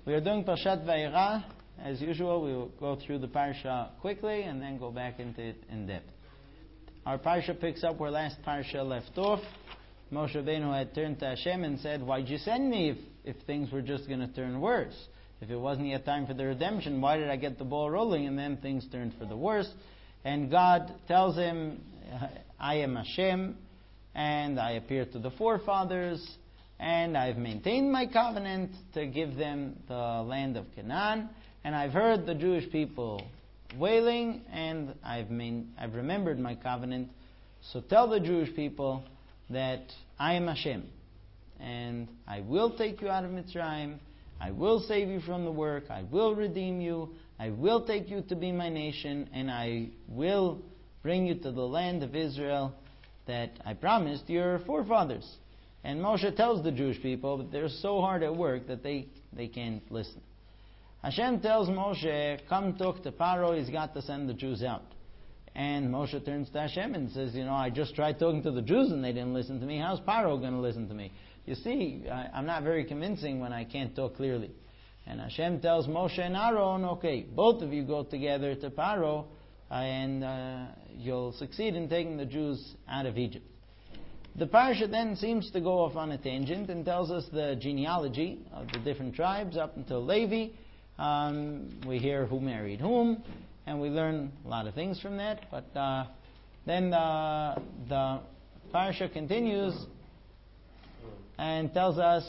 We are doing Parshat Vayera. As usual, we will go through the parsha quickly and then go back into it in depth. Our parsha picks up where last parsha left off. Moshe Rabbeinu had turned to Hashem and said, "Why'd you send me if things were just going to turn worse? If it wasn't yet time for the redemption, why did I get the ball rolling?" And then things turned for the worse. And God tells him, "I am Hashem, and I appeared to the forefathers, and I've maintained my covenant to give them the land of Canaan, and I've heard the Jewish people wailing, and I've remembered my covenant. So tell the Jewish people that I am Hashem, and I will take you out of Mitzrayim, I will save you from the work, I will redeem you, I will take you to be my nation, and I will bring you to the land of Israel that I promised your forefathers." And Moshe tells the Jewish people, but they're so hard at work that they can't listen. Hashem tells Moshe, "Come talk to Paro, he's got to send the Jews out." And Moshe turns to Hashem and says, "I just tried talking to the Jews and they didn't listen to me. How's Paro going to listen to me? You see, I'm not very convincing when I can't talk clearly." And Hashem tells Moshe and Aaron, "Okay, both of you go together to Paro and you'll succeed in taking the Jews out of Egypt." The parsha then seems to go off on a tangent and tells us the genealogy of the different tribes up until Levi. We hear who married whom, and we learn a lot of things from that. But then the parsha continues and tells us.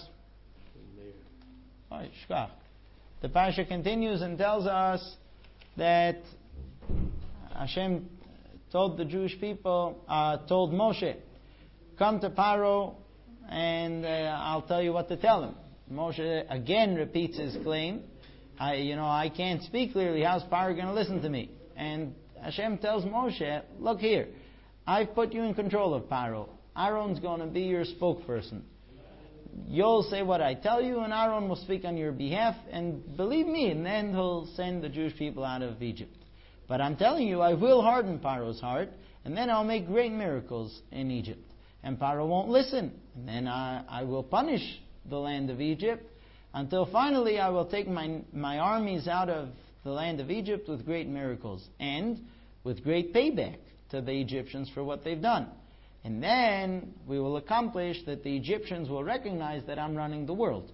The parsha continues and tells us that Hashem told the Jewish people, told Moshe, "Come to Paro and I'll tell you what to tell him." Moshe again repeats his claim. I can't speak clearly. How's Paro going to listen to me? And Hashem tells Moshe, "Look here, I've put you in control of Paro. Aaron's going to be your spokesperson. You'll say what I tell you, and Aaron will speak on your behalf, and believe me, and then he'll send the Jewish people out of Egypt. But I'm telling you, I will harden Paro's heart, and then I'll make great miracles in Egypt. And Paro won't listen. And then I will punish the land of Egypt until finally I will take my armies out of the land of Egypt with great miracles and with great payback to the Egyptians for what they've done. And then we will accomplish that the Egyptians will recognize that I'm running the world."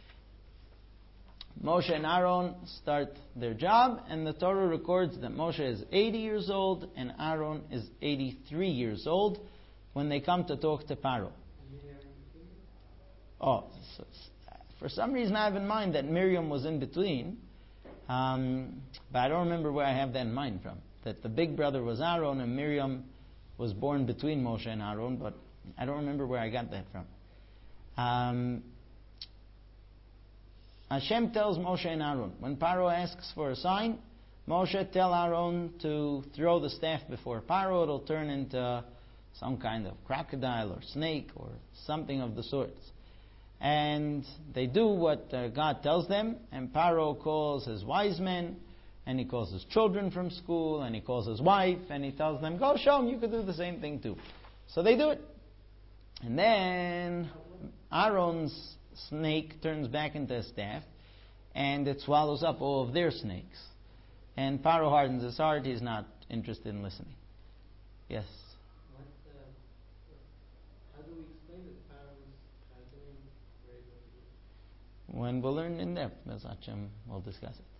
Moshe and Aaron start their job, and the Torah records that Moshe is 80 years old and Aaron is 83 years old when they come to talk to Paro. For some reason I have in mind that Miriam was in between, but I don't remember where I have that in mind from. That the big brother was Aaron and Miriam was born between Moshe and Aaron, but I don't remember where I got that from. Hashem tells Moshe and Aaron, when Paro asks for a sign, Moshe, tell Aaron to throw the staff before Paro. It'll turn into some kind of crocodile or snake or something of the sorts. And they do what God tells them, and Paro calls his wise men, and he calls his children from school, and he calls his wife, and he tells them, "Go show him, you could do the same thing too." So they do it. And then Aaron's snake turns back into a staff, and it swallows up all of their snakes. And Paro hardens his heart, he's not interested in listening. Yes? How do we explain that Paro was doing very good? When we'll learn in depth, Bez Hashem, we'll discuss it.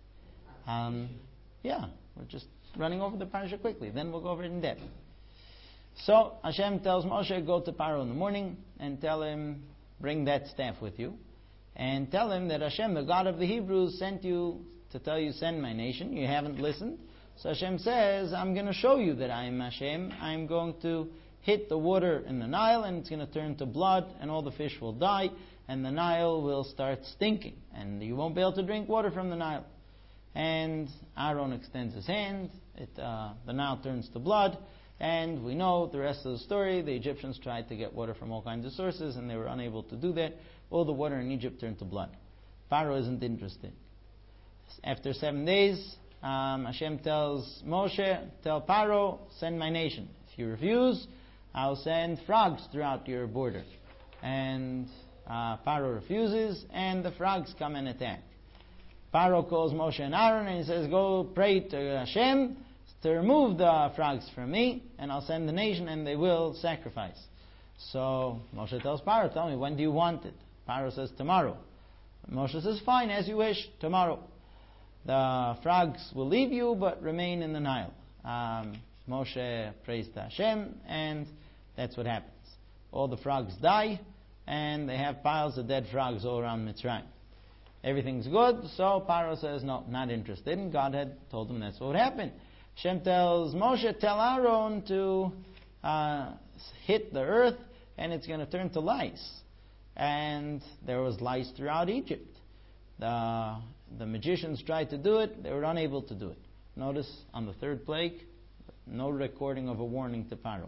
We're just running over the parasha quickly. Then we'll go over it in depth. So Hashem tells Moshe, "Go to Paro in the morning and tell him, bring that staff with you, and tell him that Hashem, the God of the Hebrews, sent you to tell you, send my nation. You haven't listened. So Hashem says, I'm going to show you that I am Hashem. I'm going to hit the water in the Nile, and it's going to turn to blood, and all the fish will die, and the Nile will start stinking, and you won't be able to drink water from the Nile." And Aaron extends his hand, the Nile turns to blood, and we know the rest of the story. The Egyptians tried to get water from all kinds of sources, and they were unable to do that. All the water in Egypt turned to blood. Pharaoh isn't interested. After 7 days, Hashem tells Moshe, "Tell Paro, send my nation. If you refuse, I'll send frogs throughout your border." And Paro refuses, and the frogs come and attack. Paro calls Moshe and Aaron and he says, go pray to Hashem to remove the frogs from me, and I'll send the nation and they will sacrifice. So Moshe tells Paro, tell me, when do you want it? Paro says, tomorrow. Moshe says, fine, as you wish, tomorrow. The frogs will leave you, but remain in the Nile. Moshe prays to Hashem, and that's what happens. All the frogs die, and they have piles of dead frogs all around Mitzrayim. Everything's good, so Paro says, no, not interested, and God had told him that's what would happen. Hashem tells Moshe, tell Aaron to hit the earth, and it's going to turn to lice. And there was lice throughout Egypt. The magicians tried to do it, they were unable to do it. Notice on the third plague, no recording of a warning to Paro.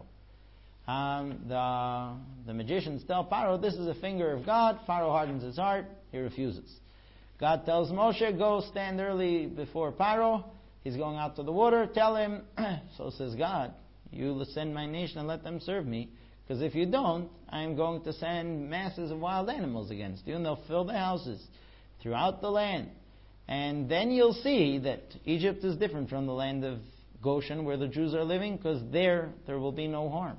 The magicians tell Paro, this is a finger of God. Paro hardens his heart, he refuses. God tells Moshe, go stand early before Paro. He's going out to the water, tell him, so says God, you send my nation and let them serve me, because if you don't, I'm going to send masses of wild animals against you, and they'll fill the houses throughout the land. And then you'll see that Egypt is different from the land of Goshen, where the Jews are living, because there will be no harm.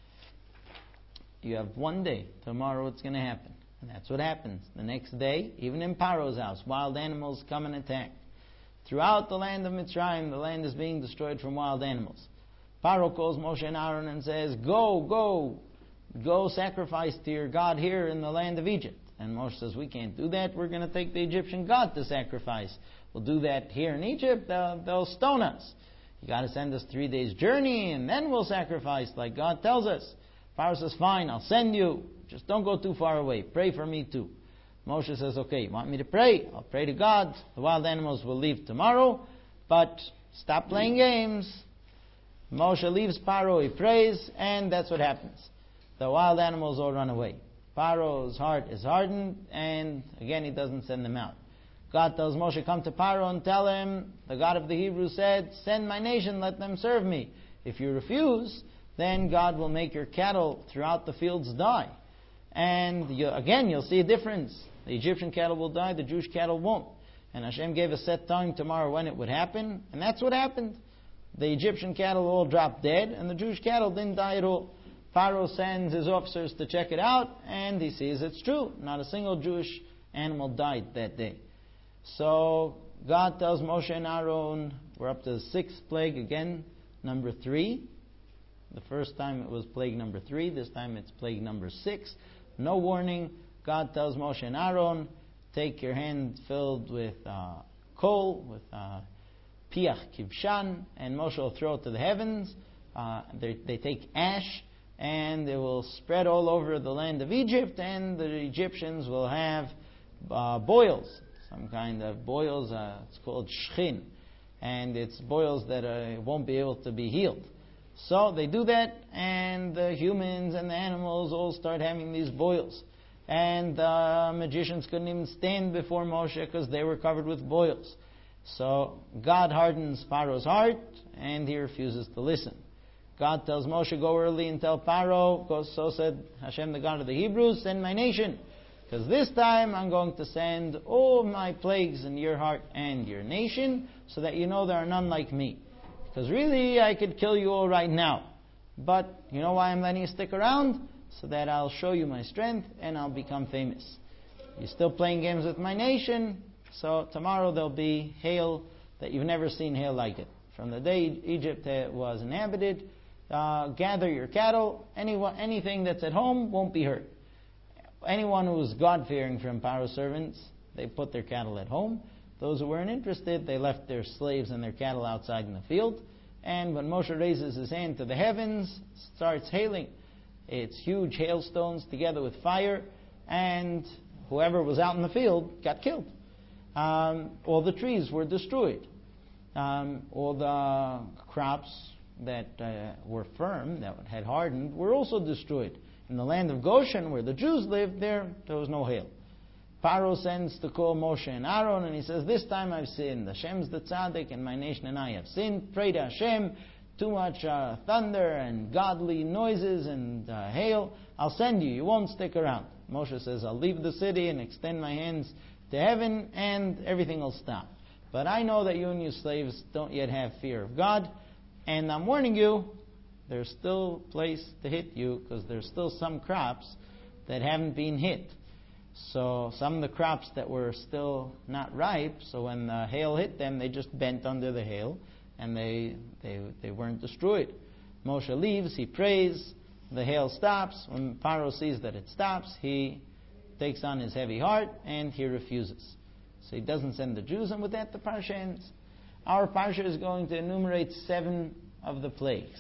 You have one day. Tomorrow it's going to happen. And that's what happens. The next day, even in Paro's house, wild animals come and attack. Throughout the land of Mitzrayim, the land is being destroyed from wild animals. Paro calls Moshe and Aaron and says, go sacrifice to your God here in the land of Egypt. And Moshe says, we can't do that. We're going to take the Egyptian God to sacrifice. We'll do that here in Egypt. They'll stone us. You got to send us 3 days' journey, and then we'll sacrifice like God tells us. Paro says, fine, I'll send you. Just don't go too far away. Pray for me too. Moshe says, okay, you want me to pray? I'll pray to God. The wild animals will leave tomorrow, but stop playing games. Moshe leaves Paro, he prays, and that's what happens. The wild animals all run away. Paro's heart is hardened, and again he doesn't send them out. God tells Moshe, come to Paro and tell him, the God of the Hebrews said, send my nation, let them serve me. If you refuse, then God will make your cattle throughout the fields die. And you'll see a difference. The Egyptian cattle will die, the Jewish cattle won't. And Hashem gave a set time tomorrow when it would happen, and that's what happened. The Egyptian cattle all dropped dead, and the Jewish cattle didn't die at all. Pharaoh sends his officers to check it out, and he sees it's true. Not a single Jewish animal died that day. So God tells Moshe and Aaron, we're up to the sixth plague again, number 3. The first time it was plague number 3, this time it's plague number 6. No warning. God tells Moshe and Aaron, take your hand filled with coal, with piach kibshan, and Moshe will throw it to the heavens. They take ash, and it will spread all over the land of Egypt, and the Egyptians will have boils, some kind of boils. It's called shchin, and it's boils that won't be able to be healed. So they do that, and the humans and the animals all start having these boils. And the magicians couldn't even stand before Moshe because they were covered with boils. So God hardens Paro's heart, and he refuses to listen. God tells Moshe, go early and tell Paro, so said Hashem, the God of the Hebrews, send my nation. Because this time I'm going to send all my plagues in your heart and your nation, so that you know there are none like me. Because really, I could kill you all right now. But you know why I'm letting you stick around? So that I'll show you my strength and I'll become famous. You're still playing games with my nation, so tomorrow there'll be hail that you've never seen hail like it. From the day Egypt was inhabited, gather your cattle. Anything that's at home won't be hurt. Anyone who was God-fearing from Paro's servants, they put their cattle at home. Those who weren't interested, they left their slaves and their cattle outside in the field. And when Moshe raises his hand to the heavens, starts hailing. It's huge hailstones together with fire, and whoever was out in the field got killed. All the trees were destroyed. All the crops that were firm, that had hardened, were also destroyed. In the land of Goshen, where the Jews lived, there was no hail. Paro sends to call Moshe and Aaron, and he says, this time I've sinned. Hashem's the tzaddik, and my nation and I have sinned. Pray to Hashem. Too much thunder and godly noises and hail. I'll send you. You won't stick around. Moshe says, I'll leave the city and extend my hands to heaven, and everything will stop. But I know that you and your slaves don't yet have fear of God, and I'm warning you, there's still place to hit you, because there's still some crops that haven't been hit. So some of the crops that were still not ripe, so when the hail hit them, they just bent under the hail, and they weren't destroyed. Moshe leaves, he prays, the hail stops. When Paro sees that it stops, he takes on his heavy heart, and he refuses. So he doesn't send the Jews, and with that the parsha ends. Our parsha is going to enumerate 7 of the plagues.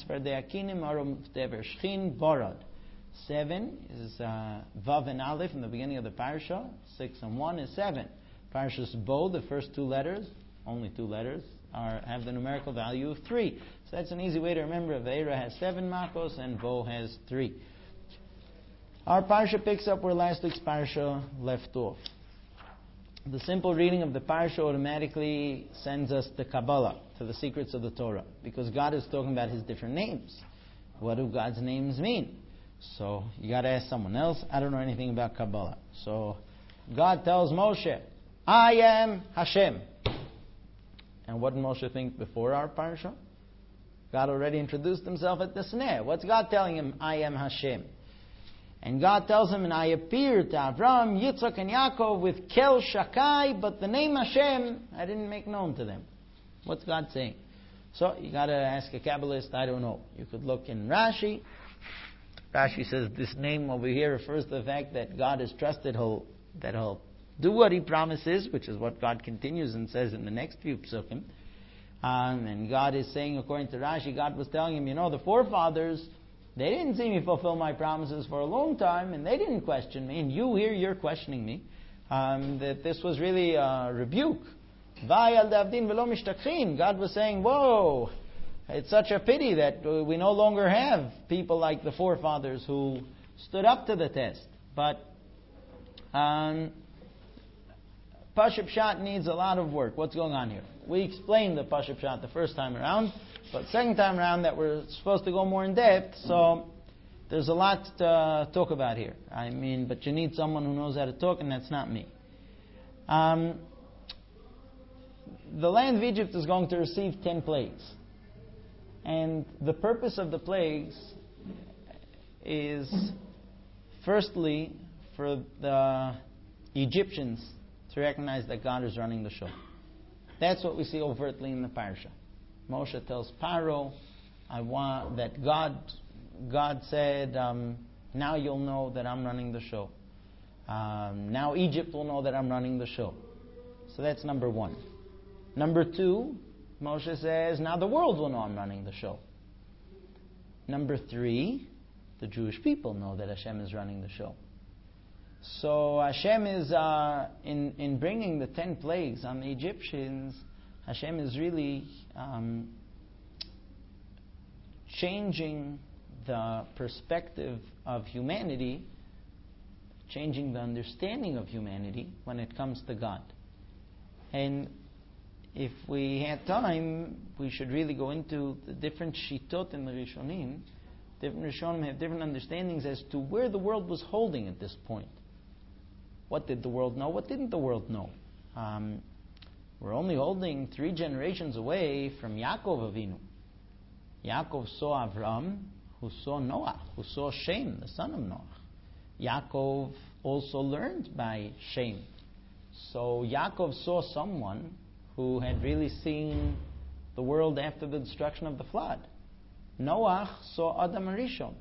7 is Vav and Aleph in the beginning of the parsha. 6 and 1 is 7. Parshas Bo, the first 2 letters, only 2 letters, have the numerical value of 3. So that's an easy way to remember. Ve'era has 7 makos and Bo has 3. Our parsha picks up where last week's parsha left off. The simple reading of the parsha automatically sends us to Kabbalah, to the secrets of the Torah, because God is talking about His different names. What do God's names mean? So you got to ask someone else. I don't know anything about Kabbalah. So God tells Moshe, I am Hashem. And what did Moshe think before our parsha? God already introduced Himself at the snare. What's God telling him? I am Hashem. And God tells him, and I appeared to Avram, Yitzchak, and Yaakov with Kel Shakai, but the name Hashem I didn't make known to them. What's God saying? So you got to ask a Kabbalist. I don't know. You could look in Rashi. Rashi says this name over here refers to the fact that God is trusted that He'll do what He promises, which is what God continues and says in the next few psukim. And God is saying, according to Rashi, God was telling him, the forefathers, they didn't see me fulfill my promises for a long time, and they didn't question me, and you here, you're questioning me. That this was really a rebuke. God was saying, whoa, it's such a pity that we no longer have people like the forefathers who stood up to the test. But Pashup Shat needs a lot of work. What's going on here? We explained the Pashup Shat the first time around, but second time around that we're supposed to go more in depth, so there's a lot to talk about here. But you need someone who knows how to talk, and that's not me. The land of Egypt is going to receive 10 plagues. And the purpose of the plagues is, firstly, for the Egyptians to recognize that God is running the show. That's what we see overtly in the parsha. Moshe tells Paro, I want that God said, now you'll know that I'm running the show. Now Egypt will know that I'm running the show. So that's number 1. Number 2, Moshe says, now the world will know I'm running the show. Number 3, the Jewish people know that Hashem is running the show. So Hashem is, in bringing the 10 plagues on the Egyptians, Hashem is really changing the perspective of humanity, changing the understanding of humanity when it comes to God. And if we had time, we should really go into the different shitot in the Rishonim. Different Rishonim have different understandings as to where the world was holding at this point. What did the world know? What didn't the world know? We're only holding 3 generations away from Yaakov Avinu. Yaakov saw Avram, who saw Noah, who saw Shem, the son of Noah. Yaakov also learned by Shem. So Yaakov saw someone who had really seen the world after the destruction of the flood. Noah saw Adam Rishon.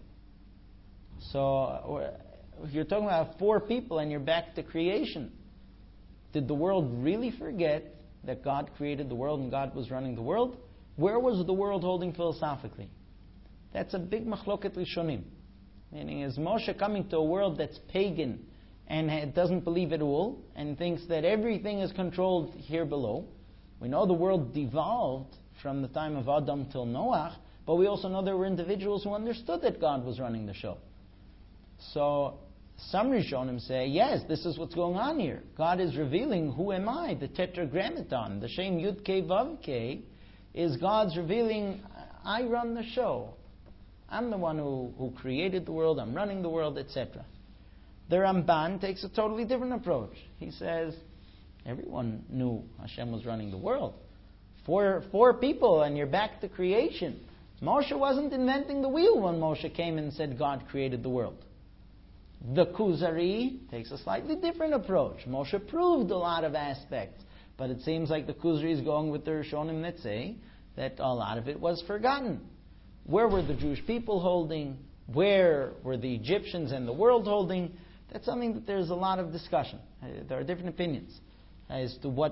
So if you're talking about 4 people and you're back to creation, did the world really forget that God created the world and God was running the world? Where was the world holding philosophically? That's a big machloket rishonim. Meaning, is Moshe coming to a world that's pagan and doesn't believe at all and thinks that everything is controlled here below? We know the world devolved from the time of Adam till Noah, but we also know there were individuals who understood that God was running the show. So some Rishonim say, yes, this is what's going on here. God is revealing, who am I? The Tetragrammaton, the Shem Yud Kei Vav Kei, is God's revealing, I run the show. I'm the one who created the world, I'm running the world, etc. The Ramban takes a totally different approach. He says, everyone knew Hashem was running the world. Four people, and you're back to creation. Moshe wasn't inventing the wheel when Moshe came and said God created the world. The Kuzari takes a slightly different approach. Moshe proved a lot of aspects, but it seems like the Kuzari is going with the Rishonim that say that a lot of it was forgotten. Where were the Jewish people holding? Where were the Egyptians and the world holding? That's something that there's a lot of discussion. There are different opinions as to where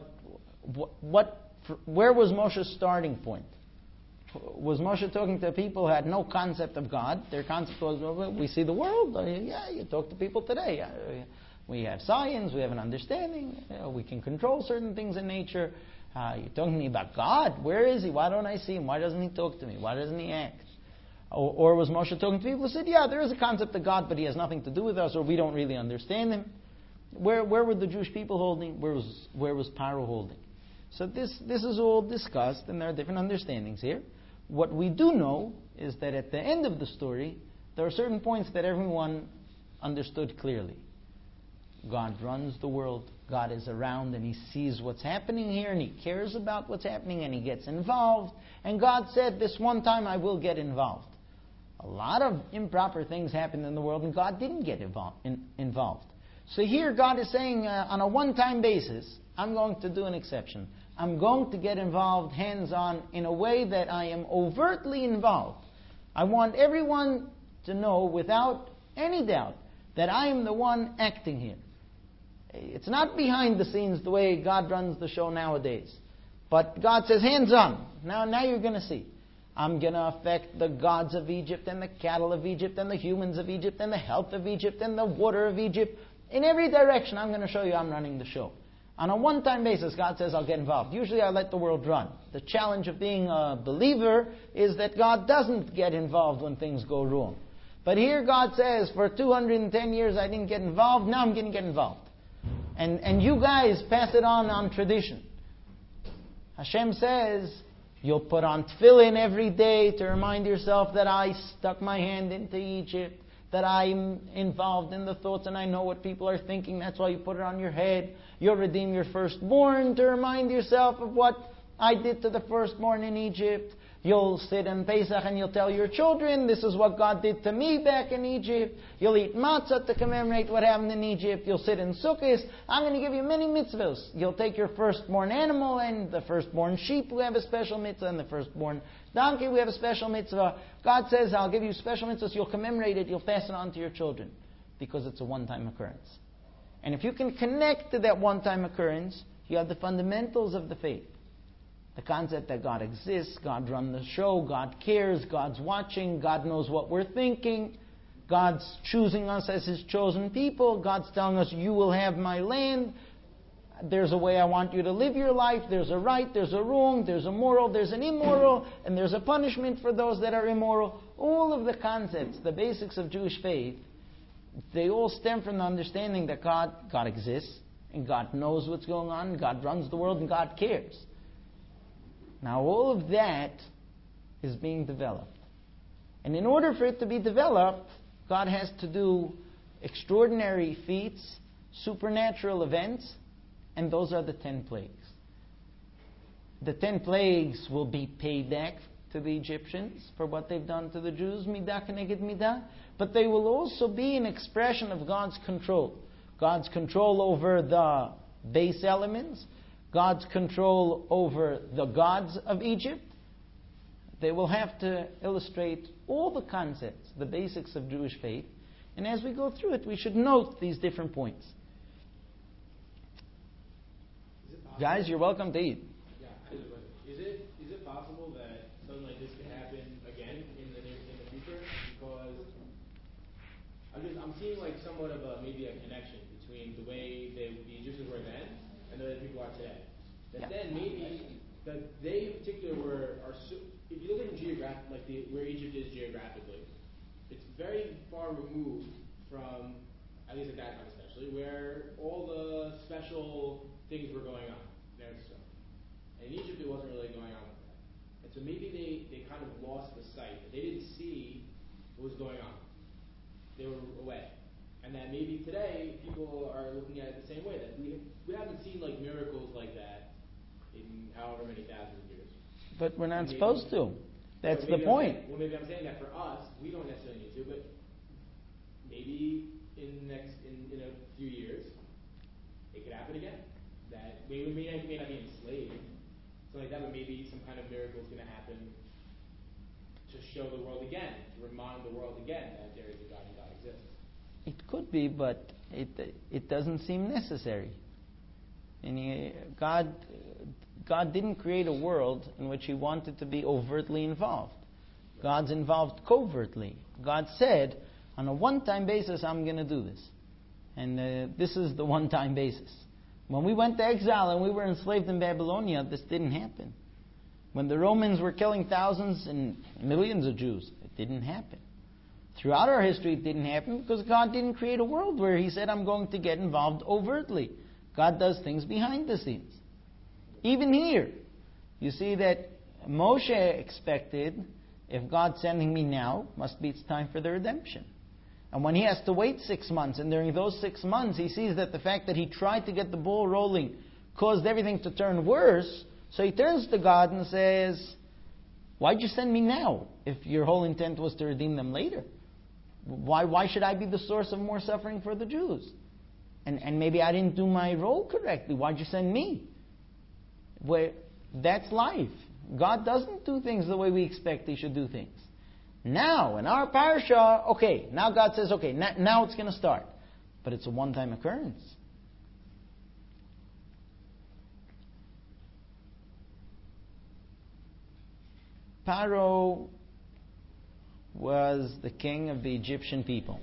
was Moshe's starting point. Was Moshe talking to people who had no concept of God? Their concept was, well, we see the world. Yeah, you talk to people today. We have science, we have an understanding, we can control certain things in nature. You're talking to me about God? Where is He? Why don't I see Him? Why doesn't He talk to me? Why doesn't He act? Or was Moshe talking to people who said, yeah, there is a concept of God, but He has nothing to do with us, or we don't really understand Him? Where were the Jewish people holding? Where was Paro holding? So this is all discussed, and there are different understandings here. What we do know is that at the end of the story, there are certain points that everyone understood clearly. God runs the world, God is around, and He sees what's happening here, and He cares about what's happening, and He gets involved. And God said, this one time I will get involved. A lot of improper things happened in the world, and God didn't get involved. So here God is saying, on a one-time basis, I'm going to do an exception. I'm going to get involved hands-on in a way that I am overtly involved. I want everyone to know without any doubt that I am the one acting here. It's not behind the scenes the way God runs the show nowadays. But God says, hands-on. Now you're going to see. I'm going to affect the gods of Egypt and the cattle of Egypt and the humans of Egypt and the health of Egypt and the water of Egypt. In every direction, I'm going to show you I'm running the show. On a one-time basis, God says, I'll get involved. Usually I let the world run. The challenge of being a believer is that God doesn't get involved when things go wrong. But here God says, for 210 years I didn't get involved, now I'm going to get involved. And you guys pass it on tradition. Hashem says, you'll put on tefillin every day to remind yourself that I stuck my hand into Egypt, that I'm involved in the thoughts and I know what people are thinking. That's why you put it on your head. You'll redeem your firstborn to remind yourself of what I did to the firstborn in Egypt. You'll sit in Pesach and you'll tell your children, this is what God did to me back in Egypt. You'll eat matzah to commemorate what happened in Egypt. You'll sit in Sukkot. I'm going to give you many mitzvahs. You'll take your firstborn animal, and the firstborn sheep, we have a special mitzvah, and the firstborn donkey, we have a special mitzvah. God says, I'll give you special mitzvahs. You'll commemorate it. You'll pass it on to your children because it's a one-time occurrence. And if you can connect to that one-time occurrence, you have the fundamentals of the faith. The concept that God exists, God runs the show, God cares, God's watching, God knows what we're thinking, God's choosing us as His chosen people, God's telling us, you will have my land, there's a way I want you to live your life, there's a right, there's a wrong, there's a moral, there's an immoral, and there's a punishment for those that are immoral. All of the concepts, the basics of Jewish faith, they all stem from the understanding that God exists, and God knows what's going on, God runs the world, and God cares. Now all of that is being developed. And in order for it to be developed, God has to do extraordinary feats, supernatural events, and those are the 10 plagues. The 10 plagues will be paid back to the Egyptians for what they've done to the Jews, midah keneged midah, but they will also be an expression of God's control. God's control over the base elements, God's control over the gods of Egypt. They will have to illustrate all the concepts, the basics of Jewish faith. And as we go through it, we should note these different points. Guys, you're welcome to eat. Yeah, is it possible that something like this could happen again in the future? Because I'm seeing like somewhat of maybe a connection between the way the Egyptians were then and the way the people are today. That then maybe that they in particular if you look at where Egypt is geographically, it's very far removed from, at least at that time especially, where all the special things were going on there. And in Egypt it wasn't really going on like that. And so maybe they kind of lost the sight. They didn't see what was going on. They were away. And that maybe today people are looking at it the same way, that we haven't seen like miracles like that in however many thousands of years. But we're not supposed to. That's the point. Maybe I'm saying that for us, we don't necessarily need to, but maybe in a few years, it could happen again. That we may not be enslaved, something like that, but maybe some kind of miracle is going to happen to show the world again, to remind the world again that there is a God and God exists. It could be, but it doesn't seem necessary. And God didn't create a world in which He wanted to be overtly involved. God's involved covertly. God said, on a one-time basis, I'm going to do this. And this is the one-time basis. When we went to exile and we were enslaved in Babylonia, this didn't happen. When the Romans were killing thousands and millions of Jews, it didn't happen. Throughout our history, it didn't happen because God didn't create a world where He said, I'm going to get involved overtly. God does things behind the scenes. Even here, you see that Moshe expected, if God's sending me now, must be it's time for the redemption. And when he has to wait 6 months, and during those 6 months he sees that the fact that he tried to get the ball rolling caused everything to turn worse, so he turns to God and says, why'd you send me now if your whole intent was to redeem them later? Why should I be the source of more suffering for the Jews? And maybe I didn't do my role correctly. Why'd you send me? That's life. God doesn't do things the way we expect He should do things. Now, in our parasha, okay, now God says, okay, now it's going to start. But it's a one-time occurrence. Paro was the king of the Egyptian people.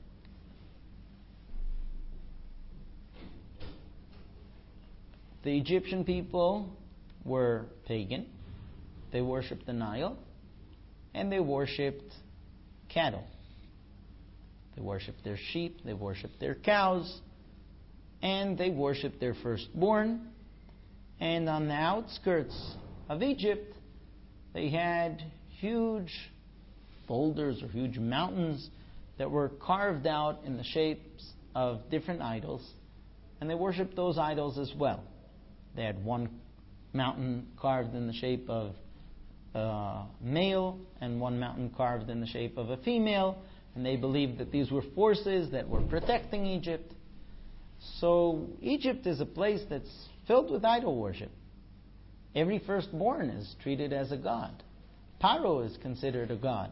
The Egyptian people were pagan. They worshipped the Nile. And they worshipped cattle. They worshipped their sheep. They worshipped their cows. And they worshipped their firstborn. And on the outskirts of Egypt, they had huge boulders or huge mountains that were carved out in the shapes of different idols. And they worshipped those idols as well. They had one mountain carved in the shape of a male and one mountain carved in the shape of a female, and they believed that these were forces that were protecting Egypt. So Egypt is a place that's filled with idol worship. Every firstborn is treated as a god. Paro is considered a god.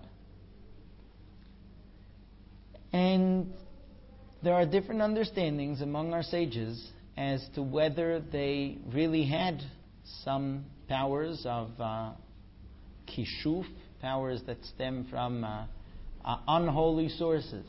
And there are different understandings among our sages as to whether they really had some powers of kishuf, powers that stem from unholy sources.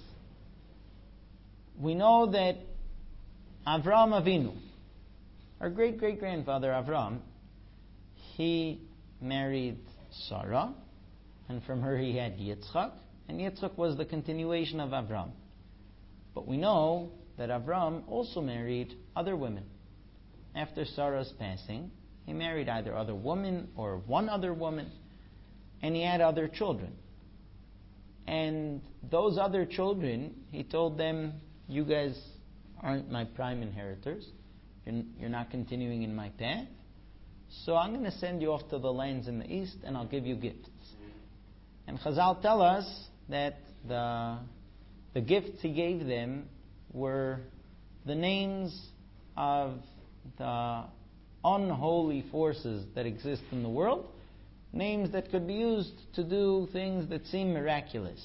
We know that Avraham Avinu, our great-great-grandfather Avraham, he married Sarah, and from her he had Yitzchak, and Yitzchak was the continuation of Avraham. But we know that Avraham also married other women. After Sarah's passing, he married either other women or one other woman, and he had other children. And those other children, he told them, you guys aren't my prime inheritors. You're not continuing in my path. So I'm going to send you off to the lands in the east, and I'll give you gifts. And Chazal tell us that the gifts he gave them were the names of the unholy forces that exist in the world, names that could be used to do things that seem miraculous.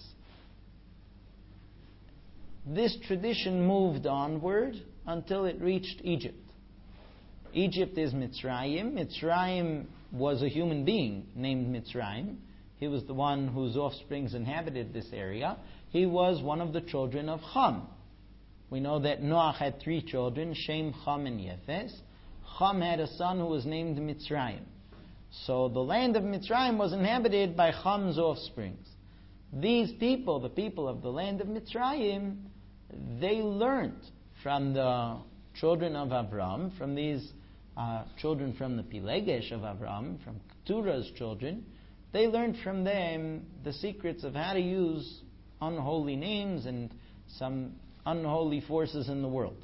This tradition moved onward until it reached Egypt. Egypt is Mitzrayim. Mitzrayim was a human being named Mitzrayim. He was the one whose offsprings inhabited this area. He was one of the children of Ham. We know that Noach had 3 children, Shem, Ham, and Yefes. Ham had a son who was named Mitzrayim. So the land of Mitzrayim was inhabited by Ham's offsprings. These people, the people of the land of Mitzrayim, they learned from the children of Avram, from these children from the Pilegesh of Avram, from Keturah's children. They learned from them the secrets of how to use unholy names and some unholy forces in the world.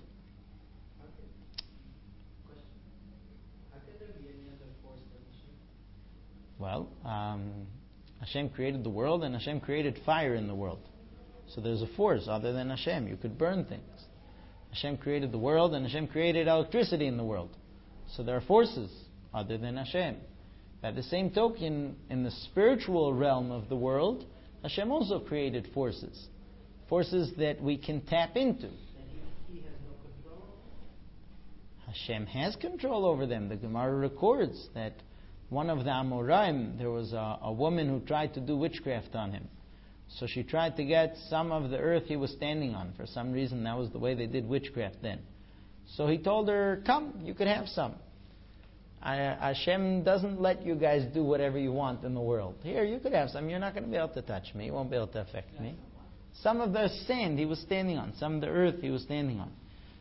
How could there be any other force than Hashem? Well, Hashem created the world, and Hashem created fire in the world. So there's a force other than Hashem. You could burn things. Hashem created the world, and Hashem created electricity in the world. So there are forces other than Hashem. At the same token, in the spiritual realm of the world, Hashem also created forces. Forces that we can tap into. And he has no control? Hashem has control over them. The Gemara records that one of the Amoraim, there was a woman who tried to do witchcraft on him. So she tried to get some of the earth he was standing on. For some reason, that was the way they did witchcraft then. So he told her, come, you could have some. Hashem doesn't let you guys do whatever you want in the world. Here, you could have some. You're not going to be able to touch me. You won't be able to affect me. Some of the sand he was standing on. Some of the earth he was standing on.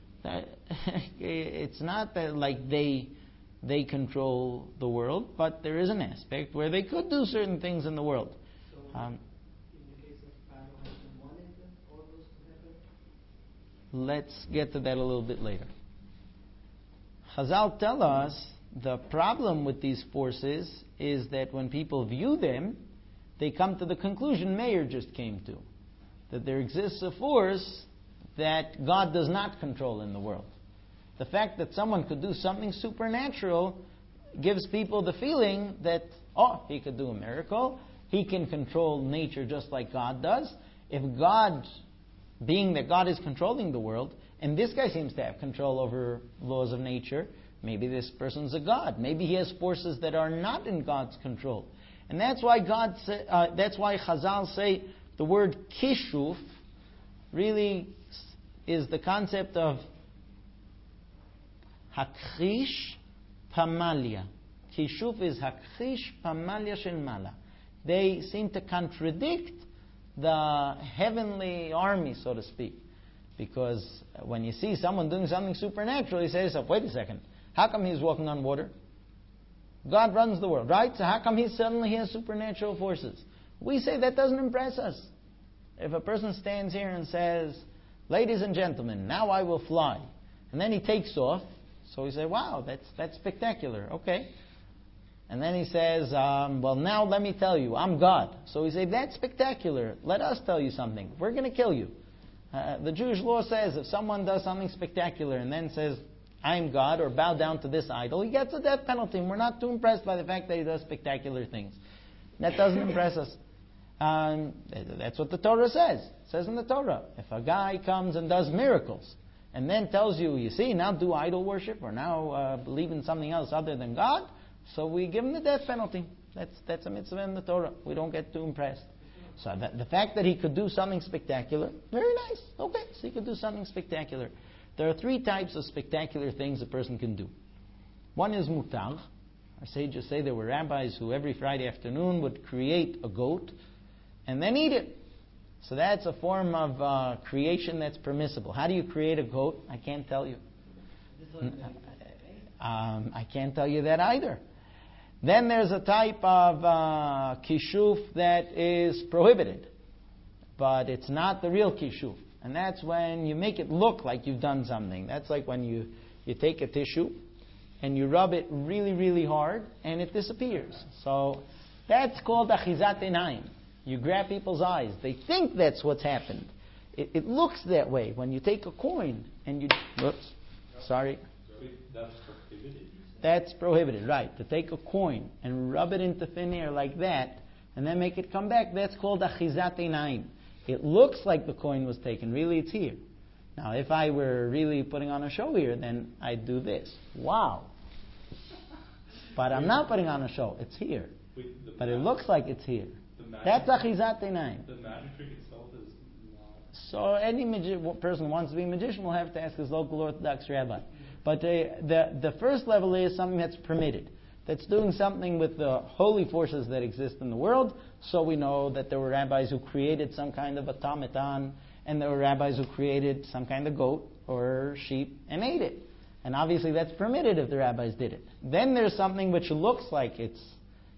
It's not that like they control the world, but there is an aspect where they could do certain things in the world. So, in the case of Pharaoh, Hashem wanted all those to happen? Let's get to that a little bit later. Chazal tell us the problem with these forces is that when people view them, they come to the conclusion Meir just came to. That there exists a force that God does not control in the world. The fact that someone could do something supernatural gives people the feeling that, oh, he could do a miracle. He can control nature just like God does. If God, being that God is controlling the world, and this guy seems to have control over laws of nature, maybe this person's a God. Maybe he has forces that are not in God's control. And that's why that's why Chazal say the word kishuf really is the concept of hakrish pamalia. Kishuf is hakrish pamalia shel mala. They seem to contradict the heavenly army, so to speak. Because when you see someone doing something supernatural, you say to yourself, wait a second, how come he's walking on water? God runs the world, right? So how come he suddenly has supernatural forces? We say that doesn't impress us. If a person stands here and says, ladies and gentlemen, now I will fly, and then he takes off, so we say, wow, that's spectacular, okay. And then he says, well, now let me tell you, I'm God. So we say, that's spectacular. Let us tell you something. We're going to kill you. The Jewish law says if someone does something spectacular and then says, I'm God, or bow down to this idol, he gets a death penalty. And we're not too impressed by the fact that he does spectacular things. That doesn't impress us. That's what the Torah says. It says in the Torah, if a guy comes and does miracles and then tells you, you see, now do idol worship or now believe in something else other than God, so we give him the death penalty. That's a mitzvah in the Torah. We don't get too impressed. So the fact that he could do something spectacular, very nice. Okay, so he could do something spectacular. There are three types of spectacular things a person can do. One is mutar. Our sages say there were rabbis who every Friday afternoon would create a goat and then eat it. So that's a form of creation that's permissible. How do you create a goat? I can't tell you. I can't tell you that either. Then there's a type of kishuf that is prohibited, but it's not the real kishuf. And that's when you make it look like you've done something. That's like when you take a tissue and you rub it really, really hard and it disappears. So that's called achizat einayim. You grab people's eyes. They think that's what's happened. It looks that way when you take a coin and you... Whoops. Sorry. That's prohibited. That's prohibited, right. To take a coin and rub it into thin air like that and then make it come back, that's called achizat einayim. It looks like the coin was taken. Really, it's here. Now, if I were really putting on a show here, then I'd do this. Wow. But I'm not putting on a show. It's here. But it looks like it's here. That's achizat einayim. The magic trick itself is not... So any person who wants to be a magician will have to ask his local Orthodox rabbi. But the first level is something that's permitted. That's doing something with the holy forces that exist in the world. So we know that there were rabbis who created some kind of automaton, and there were rabbis who created some kind of goat or sheep and ate it. And obviously that's permitted if the rabbis did it. Then there's something which looks like it's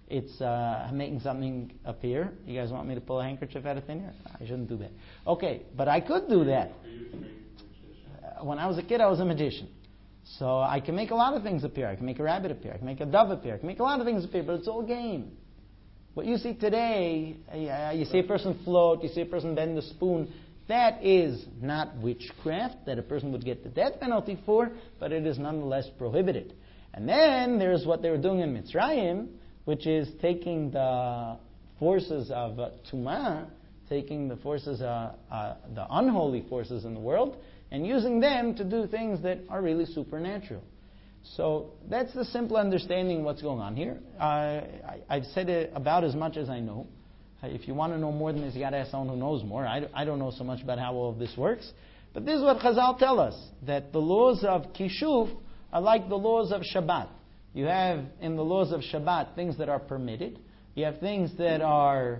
It's making something appear. You guys want me to pull a handkerchief out of thin air? I shouldn't do that. Okay, but I could do that. Are you a trained magician? When I was a kid, I was a magician. So I can make a lot of things appear. I can make a rabbit appear. I can make a dove appear. I can make a lot of things appear, but it's all game. What you see today, you see a person float, you see a person bend the spoon. That is not witchcraft that a person would get the death penalty for, but it is nonetheless prohibited. And then there's what they were doing in Mitzrayim, which is taking the forces of Tumah, taking the forces, the unholy forces in the world, and using them to do things that are really supernatural. So that's the simple understanding of what's going on here. I've said it about as much as I know. If you want to know more than this, you got to ask someone who knows more. I don't know so much about how all of this works. But this is what Chazal tell us, that the laws of Kishuf are like the laws of Shabbat. You have in the laws of Shabbat things that are permitted. You have things that are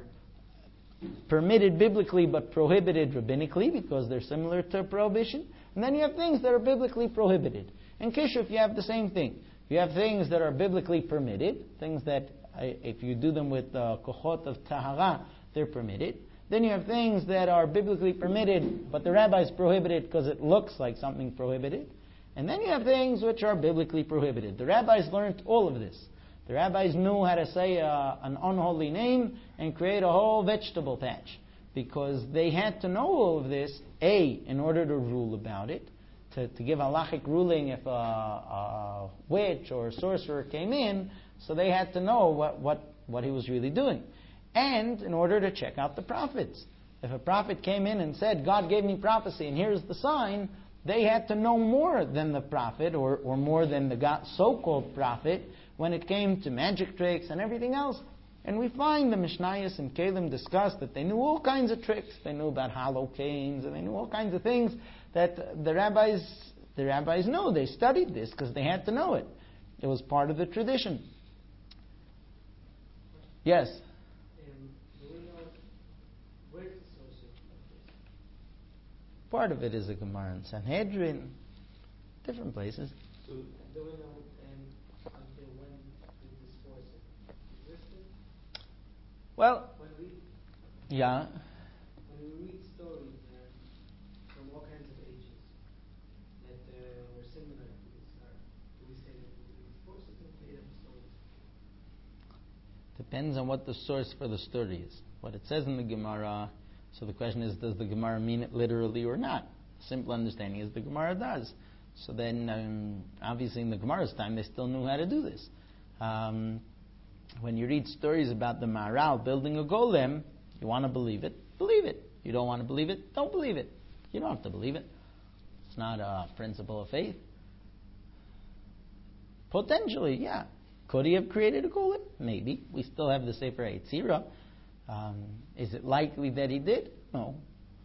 permitted biblically but prohibited rabbinically because they're similar to prohibition. And then you have things that are biblically prohibited. In Kishuf you have the same thing. You have things that are biblically permitted, things that if you do them with kochot of tahara, they're permitted. Then you have things that are biblically permitted, but the rabbis prohibited because it looks like something prohibited. And then you have things which are biblically prohibited. The rabbis learned all of this. The rabbis knew how to say an unholy name and create a whole vegetable patch. Because they had to know all of this, A, in order to rule about it, to give halachic ruling if a witch or a sorcerer came in, so they had to know what he was really doing. And in order to check out the prophets. If a prophet came in and said, God gave me prophecy and here's the sign, they had to know more than the prophet or more than the so-called prophet when it came to magic tricks and everything else. And we find the Mishnayos and Kalim discussed that they knew all kinds of tricks. They knew about hollow canes and they knew all kinds of things that the rabbis knew. They studied this because they had to know it. It was part of the tradition. Yes? Do we know where's the source of this? Part of it is a Gemara in Sanhedrin, different places. So, Do we know until when did this force existed? Well, When we yeah. read stories from all kinds of ages that were similar to this, do we say that these forces have made up stories? Depends on what the source for the story is. What it says in the Gemara, so the question is, does the Gemara mean it literally or not? Simple understanding is the Gemara does. So then, obviously in the Gemara's time, they still knew how to do this. When you read stories about the Maharal building a golem, you want to believe it, believe it. You don't want to believe it, don't believe it. You don't have to believe it. It's not a principle of faith. Potentially, yeah. Could he have created a golem? Maybe. We still have the Sefer Yetzirah. Is it likely that he did? No.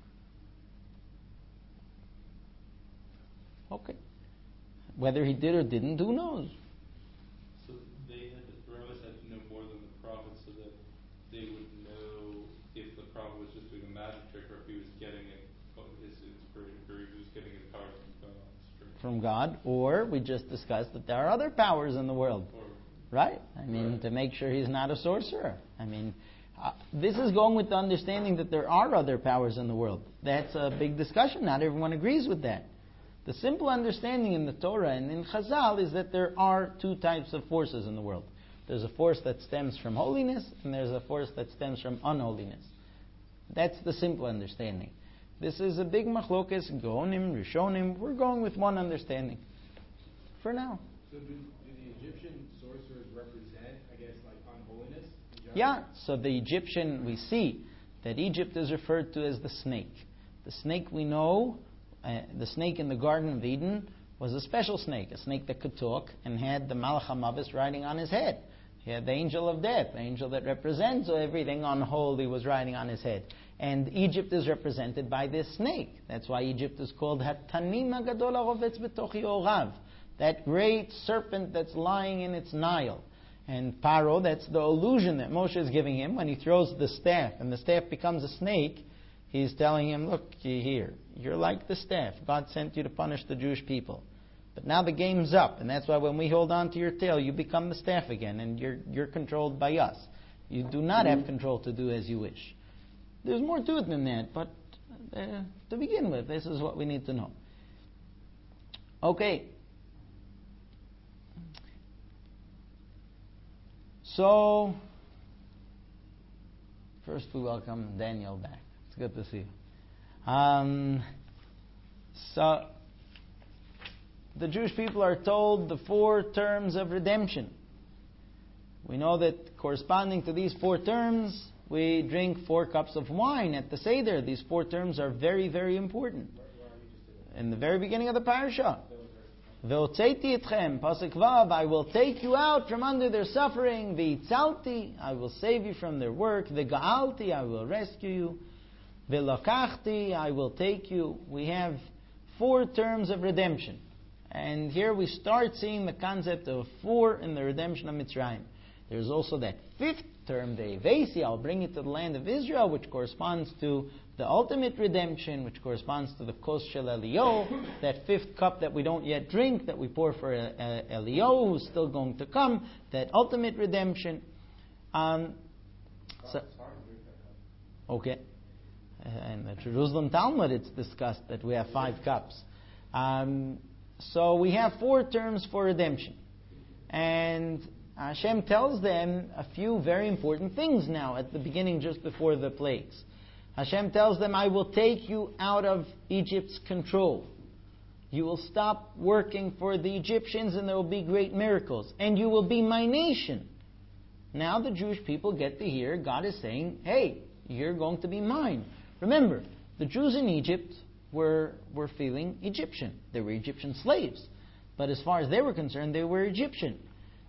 Okay. Whether he did or didn't, who knows? so the rabbis had to know more than the prophet so that they would know if the prophet was just doing a magic trick or if he was getting his inspiration, or he was getting his power from God. From God, or we just discussed that there are other powers in the world. Right? I mean, to make sure he's not a sorcerer. I mean, this is going with the understanding that there are other powers in the world. That's a big discussion. Not everyone agrees with that. The simple understanding in the Torah and in Chazal is that there are two types of forces in the world. There's a force that stems from holiness, and there's a force that stems from unholiness. That's the simple understanding. This is a big machlokes, Gaonim, Rishonim. We're going with one understanding. For now. So do the Egyptian sorcerers represent, I guess, like unholiness? Yeah, so the Egyptian, we see that Egypt is referred to as the snake. The snake we know, the snake in the Garden of Eden was a special snake, a snake that could talk and had the Malach HaMavis riding on his head. He had the angel of death, the angel that represents everything unholy was riding on his head. And Egypt is represented by this snake. That's why Egypt is called Hatanim HaGadol HaRovetz B'tochi Orav, that great serpent that's lying in its Nile. And Paro, that's the illusion that Moshe is giving him when he throws the staff and the staff becomes a snake. He's telling him, look here, you're like the staff. God sent you to punish the Jewish people. But now the game's up, and that's why when we hold on to your tail, you become the staff again, and you're controlled by us. You do not have control to do as you wish. There's more to it than that, but to begin with, this is what we need to know. Okay. So, first we welcome Daniel back. It's good to see you. So, the Jewish people are told the 4 terms of redemption. We know that corresponding to these 4 terms, we drink 4 cups of wine at the Seder. These 4 terms are very, very important. In the very beginning of the parasha. V'otzeiti etchem, pasuk vav, I will take you out from under their suffering. V'itzalti, I will save you from their work. V'ga'alti, I will rescue you. V'lakachti, I will take you. We have 4 terms of redemption. And here we start seeing the concept of 4 in the redemption of Mitzrayim. There's also that 5th term, Ve'evesi, I'll bring you to the land of Israel, which corresponds to the ultimate redemption, which corresponds to the Kos Shel Eliyahu, that 5th cup that we don't yet drink, that we pour for Eliyahu, who's still going to come, that ultimate redemption. Okay. In the Jerusalem Talmud, it's discussed that we have 5 cups. So we have 4 terms for redemption. And Hashem tells them a few very important things now at the beginning, just before the plagues. Hashem tells them, I will take you out of Egypt's control. You will stop working for the Egyptians and there will be great miracles. And you will be my nation. Now the Jewish people get to hear God is saying, hey, you're going to be mine. Remember, the Jews in Egypt were feeling Egyptian. They were Egyptian slaves. But as far as they were concerned, they were Egyptian.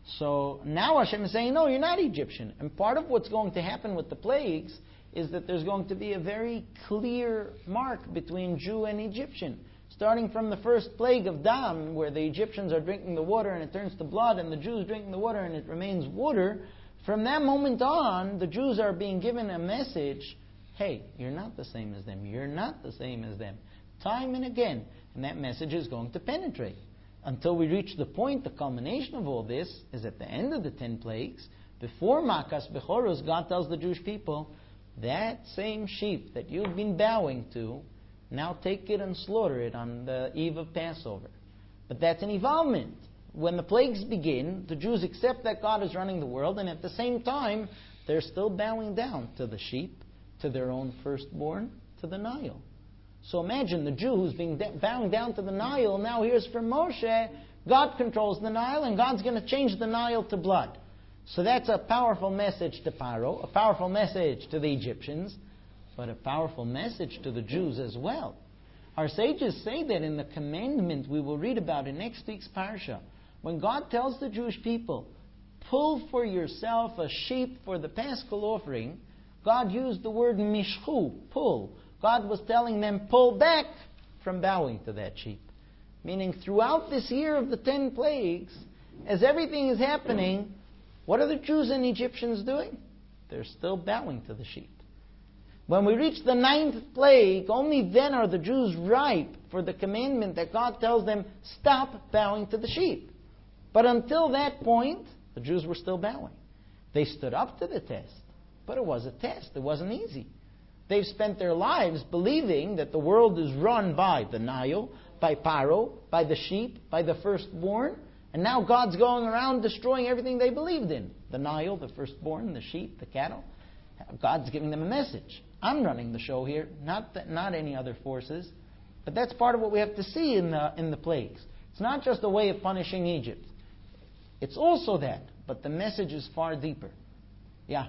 So now Hashem is saying, no, you're not Egyptian. And part of what's going to happen with the plagues is that there's going to be a very clear mark between Jew and Egyptian. Starting from the first plague of Dam, where the Egyptians are drinking the water and it turns to blood, and the Jews drinking the water and it remains water, from that moment on, the Jews are being given a message, hey, you're not the same as them. You're not the same as them. Time and again. And that message is going to penetrate. Until we reach the point, the culmination of all this is at the end of the 10 plagues. Before Makas Bechoros, God tells the Jewish people, that same sheep that you've been bowing to, now take it and slaughter it on the eve of Passover. But that's an evolvement. When the plagues begin, the Jews accept that God is running the world, and at the same time, they're still bowing down to the sheep, to their own firstborn, to the Nile. So imagine the Jew who's being bowing down to the Nile, now hears from Moshe, God controls the Nile, and God's going to change the Nile to blood. So that's a powerful message to Pharaoh, a powerful message to the Egyptians, but a powerful message to the Jews as well. Our sages say that in the commandment we will read about in next week's parsha, when God tells the Jewish people, pull for yourself a sheep for the Paschal offering, God used the word mishchu, pull. God was telling them, pull back from bowing to that sheep. Meaning throughout this year of the 10 plagues, as everything is happening, what are the Jews and Egyptians doing? They're still bowing to the sheep. When we reach the 9th plague, only then are the Jews ripe for the commandment that God tells them, stop bowing to the sheep. But until that point, the Jews were still bowing. They stood up to the test. But it was a test. It wasn't easy. They've spent their lives believing that the world is run by the Nile, by Paro, by the sheep, by the firstborn. And now God's going around destroying everything they believed in. The Nile, the firstborn, the sheep, the cattle. God's giving them a message. I'm running the show here, not any other forces. But that's part of what we have to see in the plagues. It's not just a way of punishing Egypt. It's also that. But the message is far deeper. Yeah?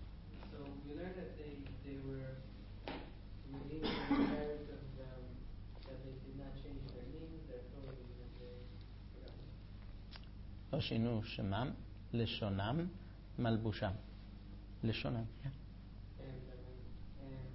So we learned that they were redeemed from the parents of that they did not change their names, their clothing, that they forgot. לא שינו שמם, לשונם, מלבושם. לשונם, yeah. And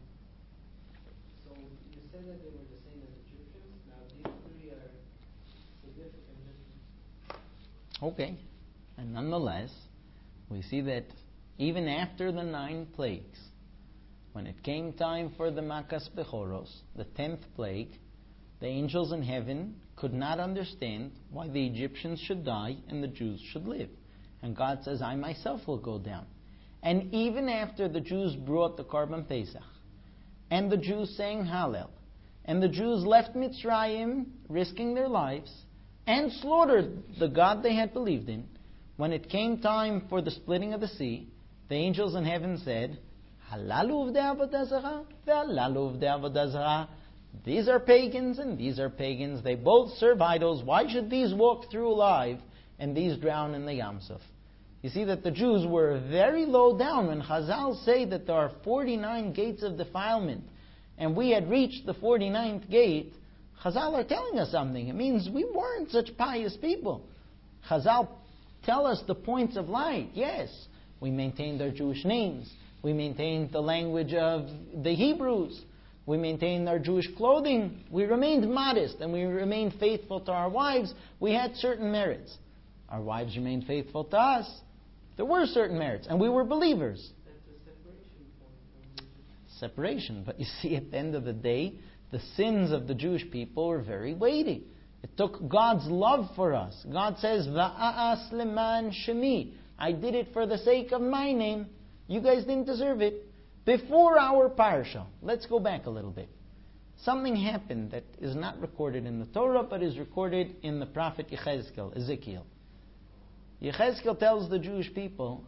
so you said that they were the same as Egyptians. Now these 3 are significant differences. Okay. And nonetheless, we see that even after the 9 plagues, when it came time for the Makas Bechoros, the 10th plague, the angels in heaven could not understand why the Egyptians should die and the Jews should live. And God says, I myself will go down. And even after the Jews brought the Korban Pesach, and the Jews sang Hallel, and the Jews left Mitzrayim, risking their lives, and slaughtered the God they had believed in, when it came time for the splitting of the sea, the angels in heaven said, Halalu uvdei avodah zarah, ve'halalu uvdei avodah zarah. These are pagans and these are pagans. They both serve idols. Why should these walk through alive and these drown in the Yam Suf? You see that the Jews were very low down when Chazal say that there are 49 gates of defilement, and we had reached the 49th gate. Chazal are telling us something. It means we weren't such pious people. Chazal tell us the points of light. Yes, we maintained our Jewish names. We maintained the language of the Hebrews. We maintained our Jewish clothing. We remained modest and we remained faithful to our wives. We had certain merits. Our wives remained faithful to us. There were certain merits, and we were believers. That's a separation point. Separation. But you see, at the end of the day, the sins of the Jewish people were very weighty. It took God's love for us. God says, Va'as leman shemi. I did it for the sake of my name. You guys didn't deserve it. Before our parsha, let's go back a little bit. Something happened that is not recorded in the Torah, but is recorded in the prophet Ezekiel. Yechezkel tells the Jewish people,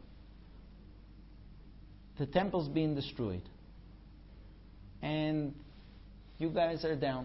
the temple's being destroyed. And you guys are down.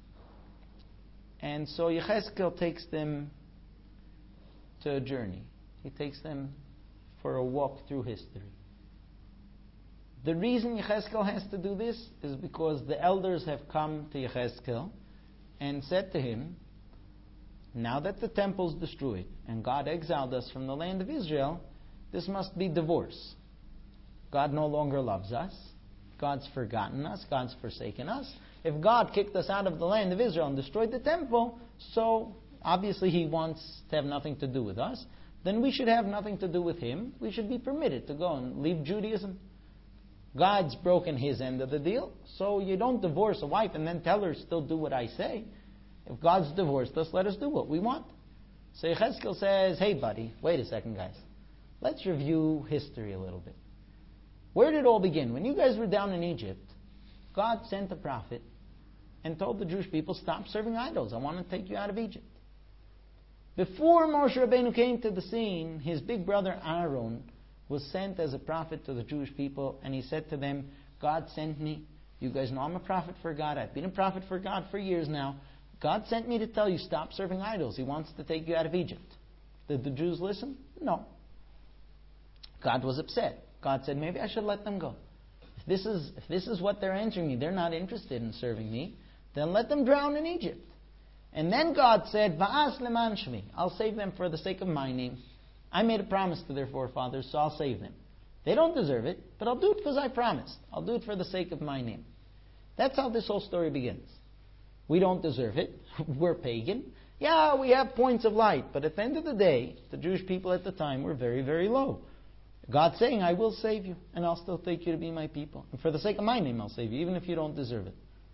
And so Yechezkel takes them to a journey. He takes them for a walk through history. The reason Yechezkel has to do this is because the elders have come to Yechezkel and said to him, now that the temple's destroyed and God exiled us from the land of Israel, this must be divorce. God no longer loves us. God's forgotten us. God's forsaken us. If God kicked us out of the land of Israel and destroyed the temple, so obviously He wants to have nothing to do with us, then we should have nothing to do with Him. We should be permitted to go and leave Judaism. God's broken His end of the deal, so you don't divorce a wife and then tell her still do what I say. If God's divorced us, let us do what we want. So Yechezkel says, hey buddy, wait a second guys. Let's review history a little bit. Where did it all begin? When you guys were down in Egypt, God sent a prophet and told the Jewish people, stop serving idols. I want to take you out of Egypt. Before Moshe Rabbeinu came to the scene, his big brother Aaron was sent as a prophet to the Jewish people, and he said to them, God sent me. You guys know I'm a prophet for God. I've been a prophet for God for years now. God sent me to tell you, stop serving idols. He wants to take you out of Egypt. Did the Jews listen? No. God was upset. God said, maybe I should let them go. If this is what they're answering me, they're not interested in serving me, then let them drown in Egypt. And then God said, Va'as leman shmi. I'll save them for the sake of my name. I made a promise to their forefathers, so I'll save them. They don't deserve it, but I'll do it because I promised. I'll do it for the sake of my name. That's how this whole story begins. We don't deserve it. We're pagan. Yeah, we have points of light, but at the end of the day, the Jewish people at the time were very, very low. God's saying, I will save you, and I'll still take you to be my people. And for the sake of my name, I'll save you, even if you don't deserve it.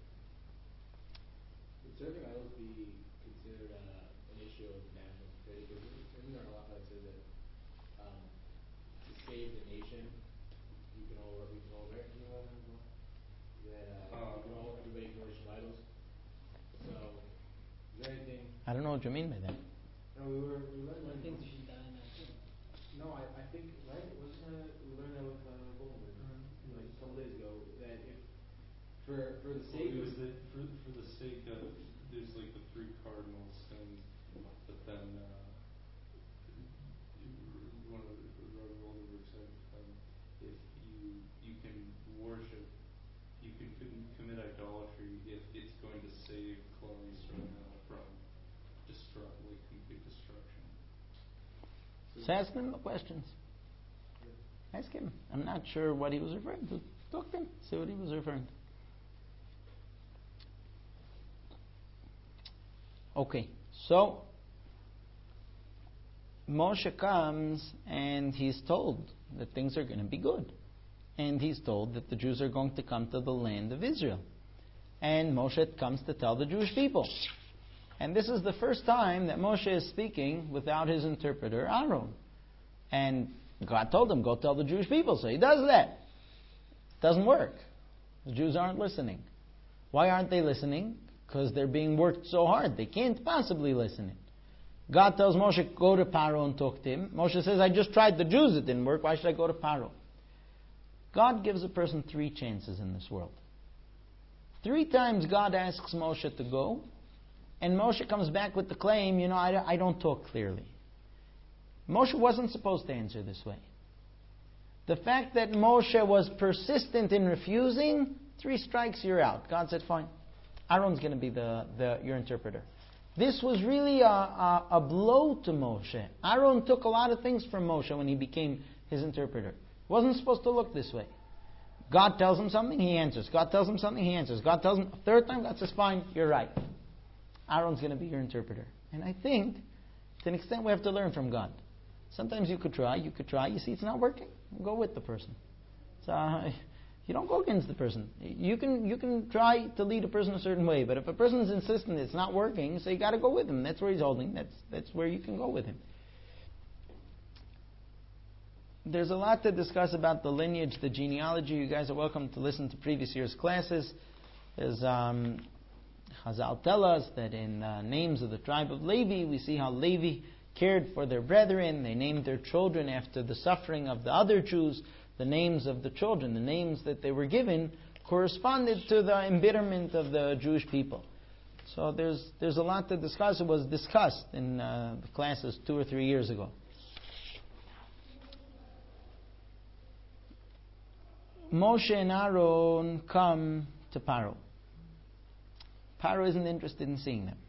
Would serving idols be considered an issue of national security? Because isn't there a law that says that to save the nation, we can all right? You know that everybody can worship idols. So, is there anything? I don't know what you mean by that. No, we learned I that. think we should die in that too. No, I think right. We learned that with Goldman like a couple days ago. That if for the sake It of was for the sake of there's like the three cardinal sins, but then one of the Rabbi Goldberg said if you can worship, you can commit idolatry if it's going to save Klal Yisrael from complete destruction. So ask him the questions. Ask him. I'm not sure what he was referring to. Talk to him. See what he was referring to. Okay. So Moshe comes and he's told that things are going to be good. And he's told that the Jews are going to come to the land of Israel. And Moshe comes to tell the Jewish people. And this is the first time that Moshe is speaking without his interpreter, Aaron. And God told him, go tell the Jewish people. So he does that. It doesn't work. The Jews aren't listening. Why aren't they listening? Because they're being worked so hard. They can't possibly listen. God tells Moshe, go to Paro and talk to him. Moshe says, I just tried the Jews. It didn't work. Why should I go to Paro? God gives a person 3 chances in this world. 3 times God asks Moshe to go, and Moshe comes back with the claim, I don't talk clearly. Moshe wasn't supposed to answer this way. The fact that Moshe was persistent in refusing, 3 strikes, you're out. God said, fine. Aaron's going to be your interpreter. This was really a blow to Moshe. Aaron took a lot of things from Moshe when he became his interpreter. It wasn't supposed to look this way. God tells him something, he answers. God tells him something, he answers. God tells him a 3rd time, God says, fine, you're right. Aaron's going to be your interpreter. And I think, to an extent, we have to learn from God. Sometimes you could try, you see it's not working, go with the person. So, you don't go against the person. You can try to lead a person a certain way, but if a person is insistent it's not working, so you got to go with him. That's where he's holding. That's where you can go with him. There's a lot to discuss about the lineage, the genealogy. You guys are welcome to listen to previous year's classes. There's Chazal tell us that in names of the tribe of Levi, we see how Levi cared for their brethren. They named their children after the suffering of the other Jews. The names of the children, the names that they were given, corresponded to the embitterment of the Jewish people. So there's a lot to discuss. It was discussed in the classes 2 or 3 years ago. Moshe and Aaron come to Paro. Paro isn't interested in seeing them.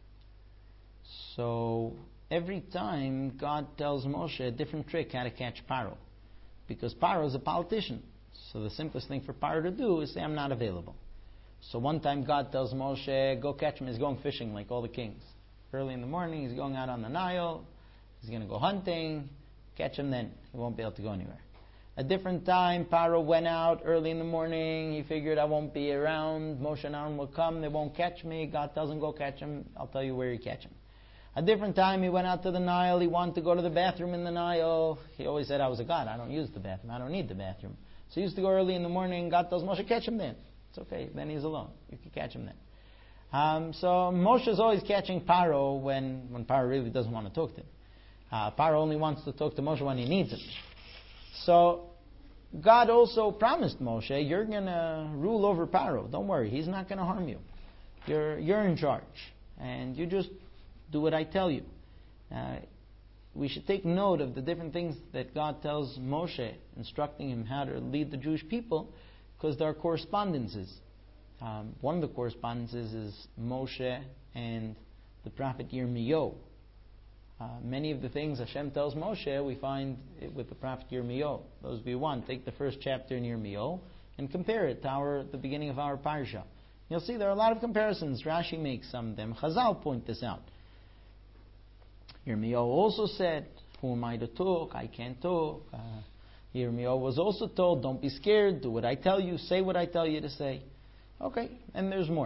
So every time God tells Moshe a different trick how to catch Paro. Because Paro is a politician. So the simplest thing for Paro to do is say, I'm not available. So one time God tells Moshe, go catch him. He's going fishing like all the kings. Early in the morning, he's going out on the Nile. He's going to go hunting. Catch him then. He won't be able to go anywhere. A different time, Paro went out early in the morning. He figured I won't be around. Moshe and Aaron will come. They won't catch me. God tells him, go catch him. I'll tell you where you catch him. A different time, he went out to the Nile. He wanted to go to the bathroom in the Nile. He always said, I was a god. I don't use the bathroom. I don't need the bathroom. So he used to go early in the morning. God tells Moshe, catch him then. It's okay. Then he's alone. You can catch him then. So Moshe is always catching Paro when Paro really doesn't want to talk to him. Paro only wants to talk to Moshe when he needs him. So God also promised Moshe, you're going to rule over Paro. Don't worry. He's not going to harm you. You're in charge. And you just do what I tell you. We should take note of the different things that God tells Moshe, instructing him how to lead the Jewish people, because there are correspondences. One of the correspondences is Moshe and the prophet Yirmiyahu. Many of the things Hashem tells Moshe, we find it with the prophet Yirmiyahu. Those of you who want, take the first chapter in Yirmiyahu and compare it to the beginning of our parsha. You'll see there are a lot of comparisons. Rashi makes some of them. Chazal point this out. Yirmiyahu also said, who am I to talk? I can't talk. Yirmiyahu was also told, don't be scared, do what I tell you, say what I tell you to say. Okay, and there's more.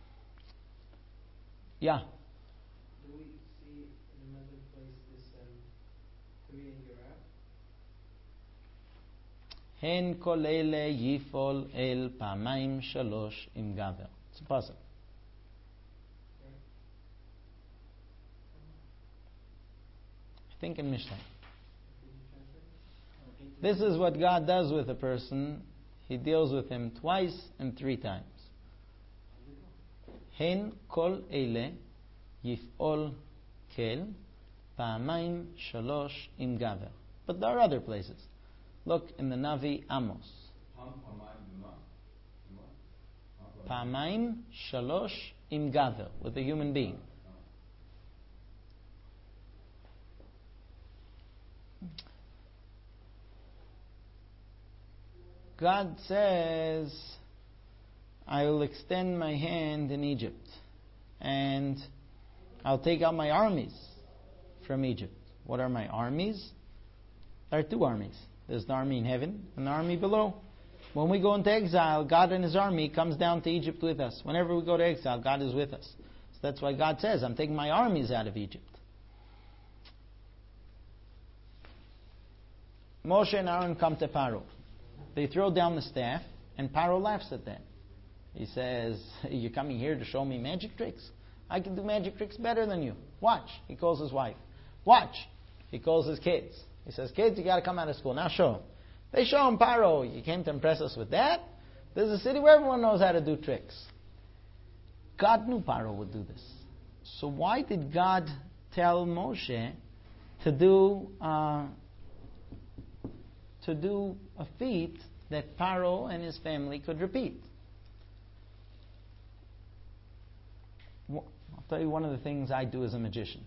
Yeah? Do we see in another place this Kriya Yerah? Hen kol ele yifol el pamayim shalosh im gaver. It's a puzzle. I think in Mishnah. This is what God does with a person. He deals with him twice and 3 times. Hen kol ele yifol kel pa'amayim shalosh im gaver. But there are other places. Look in the Navi Amos. Pa'amayim shalosh im gaver, with a human being. God says, I will extend my hand in Egypt and I'll take out my armies from Egypt. What are my armies? There are 2 armies. There's the army in heaven and the army below. When we go into exile, God and His army comes down to Egypt with us. Whenever we go to exile, God is with us. It's That's why God says, I'm taking my armies out of Egypt. Moshe and Aaron come to Paro. They throw down the staff, and Paro laughs at them. He says, you're coming here to show me magic tricks? I can do magic tricks better than you. Watch. He calls his wife. Watch. He calls his kids. He says, kids, you got to come out of school. Now show him. They show him, Paro, you came to impress us with that? This is a city where everyone knows how to do tricks. God knew Paro would do this. So why did God tell Moshe to do a feat that Paro and his family could repeat? I'll tell you one of the things I do as a magician.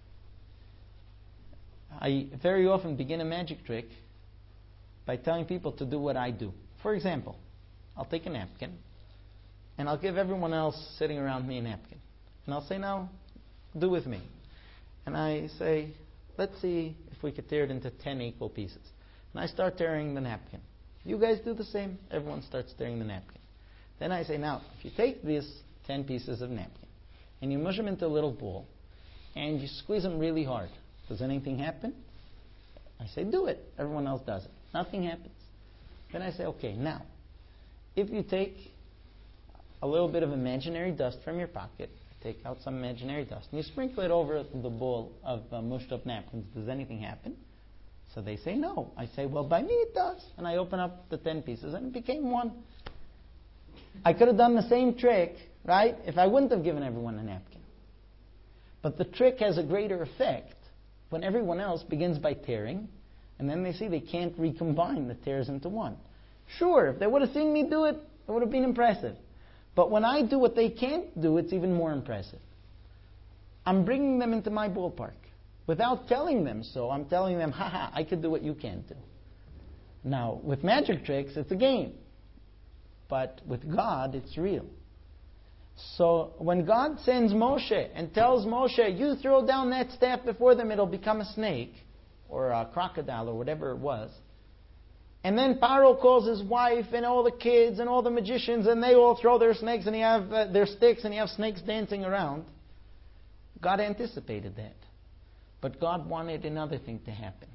I very often begin a magic trick by telling people to do what I do. For example, I'll take a napkin and I'll give everyone else sitting around me a napkin. And I'll say, now, do with me. And I say, let's see if we could tear it into 10 equal pieces. And I start tearing the napkin. You guys do the same. Everyone starts tearing the napkin. Then I say, now, if you take these 10 pieces of napkin and you mush them into a little ball and you squeeze them really hard, does anything happen? I say, do it. Everyone else does it. Nothing happens. Then I say, okay, now, if you take a little bit of imaginary dust from your pocket, take out some imaginary dust, and you sprinkle it over the bowl of mushed up napkins, does anything happen? So they say no. I say, well, by me it does. And I open up the 10 pieces and it became one. I could have done the same trick, right, if I wouldn't have given everyone a napkin. But the trick has a greater effect when everyone else begins by tearing, and then they see they can't recombine the tears into one. Sure, if they would have seen me do it, it would have been impressive. But when I do what they can't do, it's even more impressive. I'm bringing them into my ballpark. Without telling them so, I'm telling them, haha, I could do what you can't do. Now, with magic tricks, it's a game. But with God, it's real. So when God sends Moshe and tells Moshe, you throw down that staff before them, it'll become a snake, or a crocodile, or whatever it was. And then Paro calls his wife and all the kids and all the magicians, and they all throw their snakes and you have their sticks, and you have snakes dancing around. God anticipated that. But God wanted another thing to happen.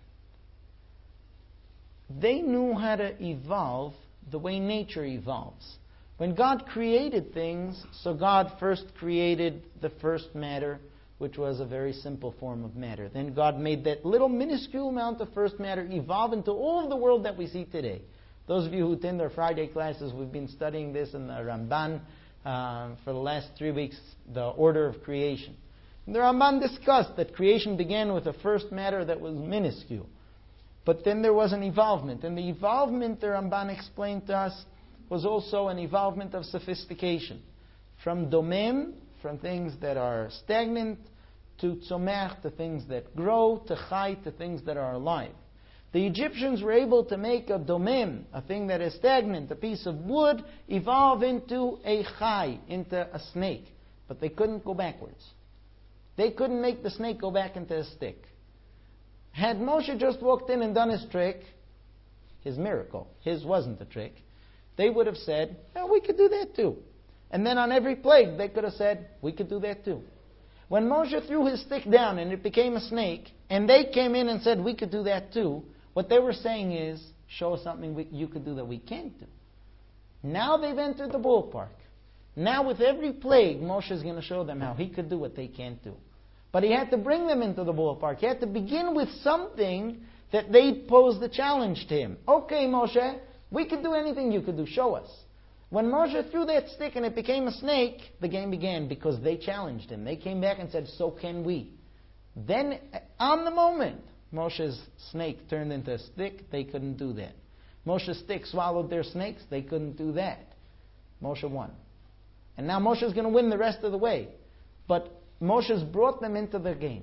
They knew how to evolve the way nature evolves. When God created things, so God first created the first matter, which was a very simple form of matter. Then God made that little minuscule amount of first matter evolve into all of the world that we see today. Those of you who attend our Friday classes, we've been studying this in the Ramban for the last 3 weeks, the order of creation. And the Ramban discussed that creation began with a first matter that was minuscule. But then there was an evolvement. And the evolvement, the Ramban explained to us, was also an evolvement of sophistication. From domem, from things that are stagnant, to tzomach, to things that grow, to chai, to things that are alive. The Egyptians were able to make a domem, a thing that is stagnant, a piece of wood, evolve into a chai, into a snake. But they couldn't go backwards. They couldn't make the snake go back into a stick. Had Moshe just walked in and done his trick, his miracle, his wasn't a trick, they would have said, oh, we could do that too. And then on every plague, they could have said, we could do that too. When Moshe threw his stick down and it became a snake, and they came in and said, we could do that too, what they were saying is, show us something you could do that we can't do. Now they've entered the ballpark. Now with every plague, Moshe is going to show them how he could do what they can't do. But he had to bring them into the ballpark. He had to begin with something that they posed the challenge to him. Okay, Moshe, we could do anything you could do. Show us. When Moshe threw that stick and it became a snake, the game began because they challenged him. They came back and said, so can we. Then, on the moment, Moshe's snake turned into a stick. They couldn't do that. Moshe's stick swallowed their snakes. They couldn't do that. Moshe won. And now Moshe's going to win the rest of the way. But Moshe's brought them into the game.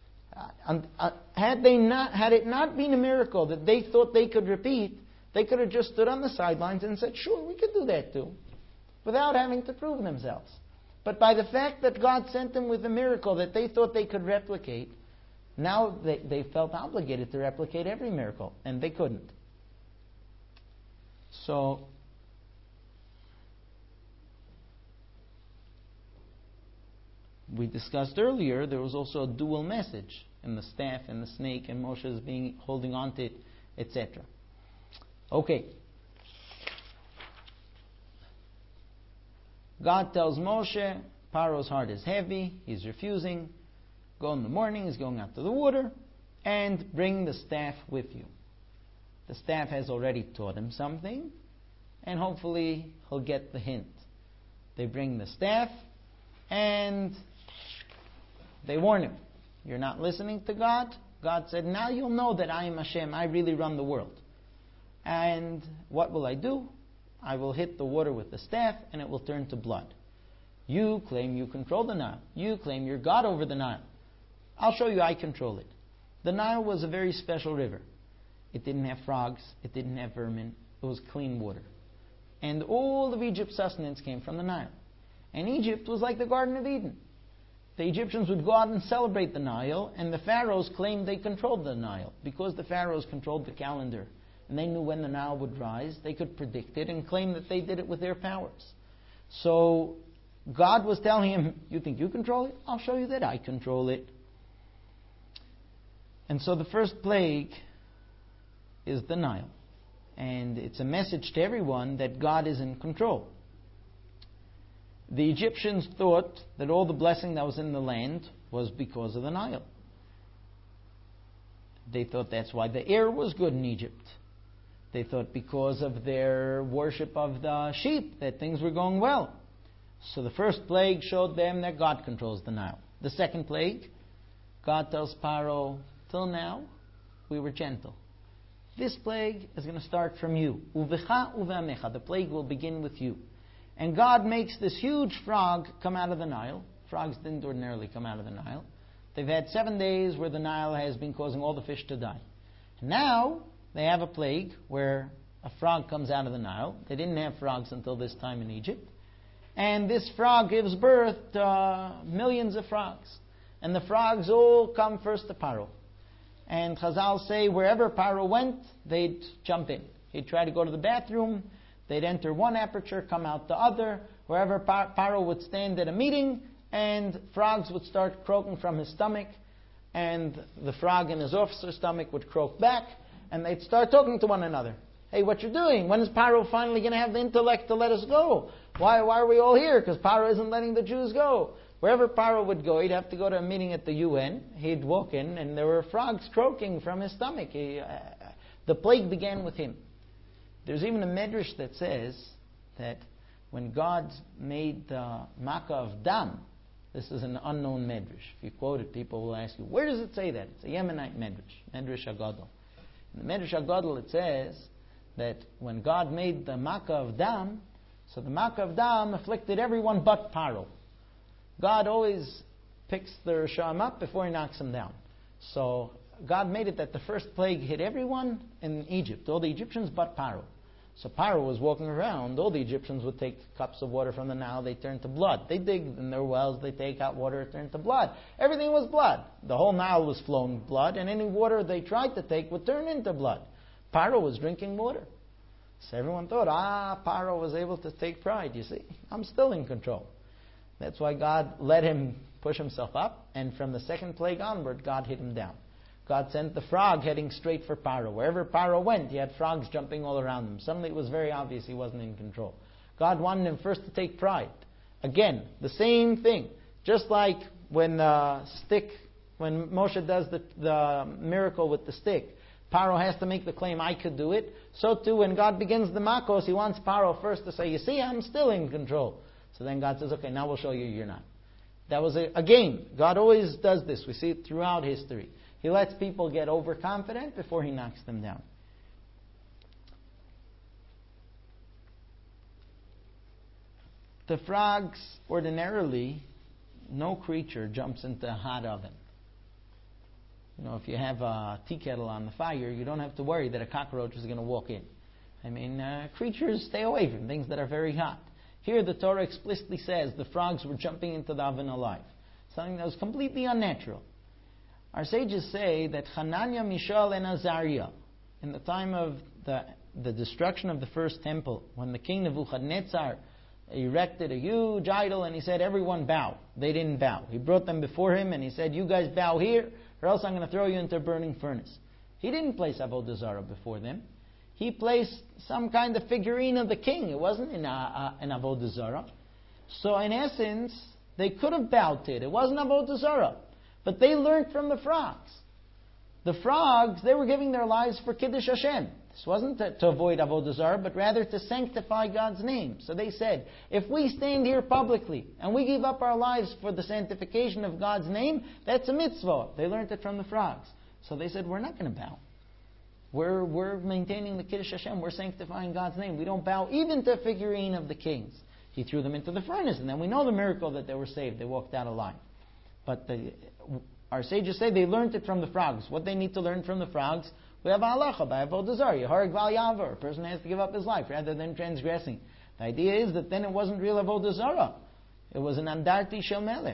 Had it not been a miracle that they thought they could repeat, they could have just stood on the sidelines and said, sure, we could do that too, without having to prove themselves. But by the fact that God sent them with a miracle that they thought they could replicate, now they felt obligated to replicate every miracle, and they couldn't. So, we discussed earlier, there was also a dual message in the staff and the snake, and Moshe is holding on to it, etc. Okay. God tells Moshe, Paro's heart is heavy, he's refusing. Go in the morning, he's going out to the water, and bring the staff with you. The staff has already taught him something, and hopefully he'll get the hint. They bring the staff, and they warn him. You're not listening to God? God said, now you'll know that I am Hashem, I really run the world. And what will I do? I will hit the water with the staff, and it will turn to blood. You claim you control the Nile. You claim you're God over the Nile. I'll show you I control it. The Nile was a very special river. It didn't have frogs. It didn't have vermin. It was clean water. And all of Egypt's sustenance came from the Nile. And Egypt was like the Garden of Eden. The Egyptians would go out and celebrate the Nile, and the pharaohs claimed they controlled the Nile. Because the pharaohs controlled the calendar, and they knew when the Nile would rise, they could predict it and claim that they did it with their powers. So God was telling him, you think you control it? I'll show you that I control it. And so the first plague is the Nile. And it's a message to everyone that God is in control. The Egyptians thought that all the blessing that was in the land was because of the Nile. They thought that's why the air was good in Egypt. They thought because of their worship of the sheep that things were going well. So the first plague showed them that God controls the Nile. The second plague, God tells Paro, till now, we were gentle. This plague is going to start from you. Uvecha uveamecha. The plague will begin with you. And God makes this huge frog come out of the Nile. Frogs didn't ordinarily come out of the Nile. They've had 7 days where the Nile has been causing all the fish to die. And now they have a plague where a frog comes out of the Nile. They didn't have frogs until this time in Egypt. And this frog gives birth to millions of frogs. And the frogs all come first to Paro. And Chazal say wherever Paro went, they'd jump in. He'd try to go to the bathroom. They'd enter one aperture, come out the other. Wherever Paro would stand at a meeting, and frogs would start croaking from his stomach. And the frog in his officer's stomach would croak back. And they'd start talking to one another. Hey, what you doing? When is Paro finally going to have the intellect to let us go? Why are we all here? Because Paro isn't letting the Jews go. Wherever Paro would go, he'd have to go to a meeting at the UN. He'd walk in, and there were frogs croaking from his stomach. The plague began with him. There's even a medrash that says that when God made the Makkah of Dam, this is an unknown medrash. If you quote it, people will ask you, where does it say that? It's a Yemenite medrash, Medrash Agadol. In the Medrash Agadol it says that when God made the Makkah of Dam, so the Makkah of Dam afflicted everyone but Paro. God always picks the Risham up before he knocks him down. So God made it that the first plague hit everyone in Egypt, all the Egyptians but Paro. So Paro was walking around, all the Egyptians would take cups of water from the Nile, they turned to blood. They dig in their wells, they take out water, it turned to blood. Everything was blood. The whole Nile was flowing blood, and any water they tried to take would turn into blood. Paro was drinking water. So everyone thought, Paro was able to take pride. You see, I'm still in control. That's why God let him push himself up, and from the second plague onward, God hit him down. God sent the frog heading straight for Paro. Wherever Paro went, he had frogs jumping all around him. Suddenly it was very obvious he wasn't in control. God wanted him first to take pride. Again, the same thing. Just like when Moshe does the miracle with the stick, Paro has to make the claim, I could do it. So too, when God begins the Makos, he wants Paro first to say, you see, I'm still in control. So then God says, okay, now we'll show you you're not. That was a game. God always does this. We see it throughout history. He lets people get overconfident before he knocks them down. The frogs, ordinarily, no creature jumps into a hot oven. You know, if you have a tea kettle on the fire, you don't have to worry that a cockroach is going to walk in. I mean, creatures stay away from things that are very hot. Here the Torah explicitly says the frogs were jumping into the oven alive. Something that was completely unnatural. Our sages say that Hananiah, Mishael, and Azariah, in the time of the destruction of the first temple, when the king Nebuchadnezzar erected a huge idol, and he said, everyone bow. They didn't bow. He brought them before him, and he said, you guys bow here, or else I'm going to throw you into a burning furnace. He didn't place Avodah Zarah before them. He placed some kind of figurine of the king. It wasn't an Avodah Zarah. So in essence, they could have bowed to it. It wasn't Avodah Zarah. But they learned from the frogs. The frogs, they were giving their lives for Kiddush Hashem. This wasn't to avoid Avodah Zarah, but rather to sanctify God's name. So they said, if we stand here publicly and we give up our lives for the sanctification of God's name, that's a mitzvah. They learned it from the frogs. So they said, we're not going to bow. We're maintaining the Kiddush Hashem. We're sanctifying God's name. We don't bow even to a figurine of the kings. He threw them into the furnace, and then we know the miracle that they were saved. They walked out alive. But our sages say they learned it from the frogs. What they need to learn from the frogs, we have a halacha by Avodah Zarah. Yehareg val yavar. A person has to give up his life rather than transgressing. The idea is that then it wasn't real Avodah Zarah. It was an andarti shel melech.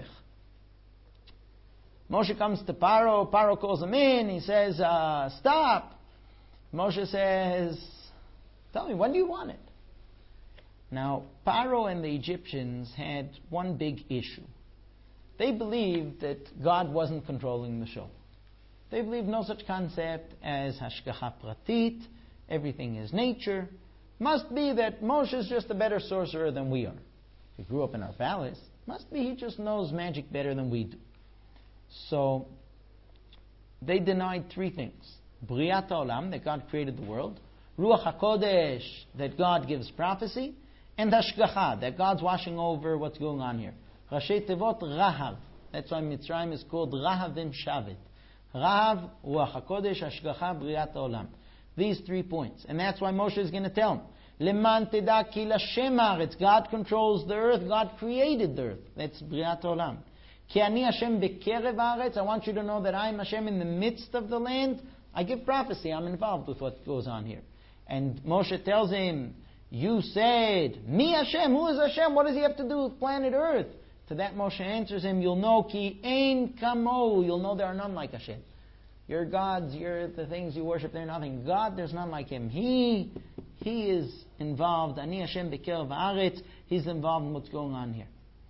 Moshe comes to Paro. Paro calls him in. He says, stop. Moshe says, tell me, when do you want it? Now, Paro and the Egyptians had one big issue. They believed that God wasn't controlling the show. They believed no such concept as hashgacha pratit, everything is nature. Must be that Moshe is just a better sorcerer than we are. He grew up in our palace. Must be he just knows magic better than we do. So, they denied three things. Briat Olam, that God created the world. Ruach HaKodesh, that God gives prophecy. And Hashgacha, that God's watching over what's going on here. Rashi Tevot Rahav. That's why Mitzrayim is called Rahavim Shavet. Rahav, Ruach HaKodesh, Hashgacha, Briat Olam. These 3 points. And that's why Moshe is going to tell him. Leman teda ki lashem haaretz. God controls the earth. God created the earth. That's Briat Olam. Ki ani Hashem bekerev haaretz. I want you to know that I am Hashem in the midst of the land. I give prophecy. I'm involved with what goes on here. And Moshe tells him, you said, Mi Hashem. Who is Hashem? What does he have to do with planet Earth? To that Moshe answers him, you'll know ki ein kamo. You'll know there are none like Hashem. Your gods, the things you worship, they're nothing. God, there's none like Him. He is involved. Ani Hashem bekerev haaretz. He's involved in what's going on here.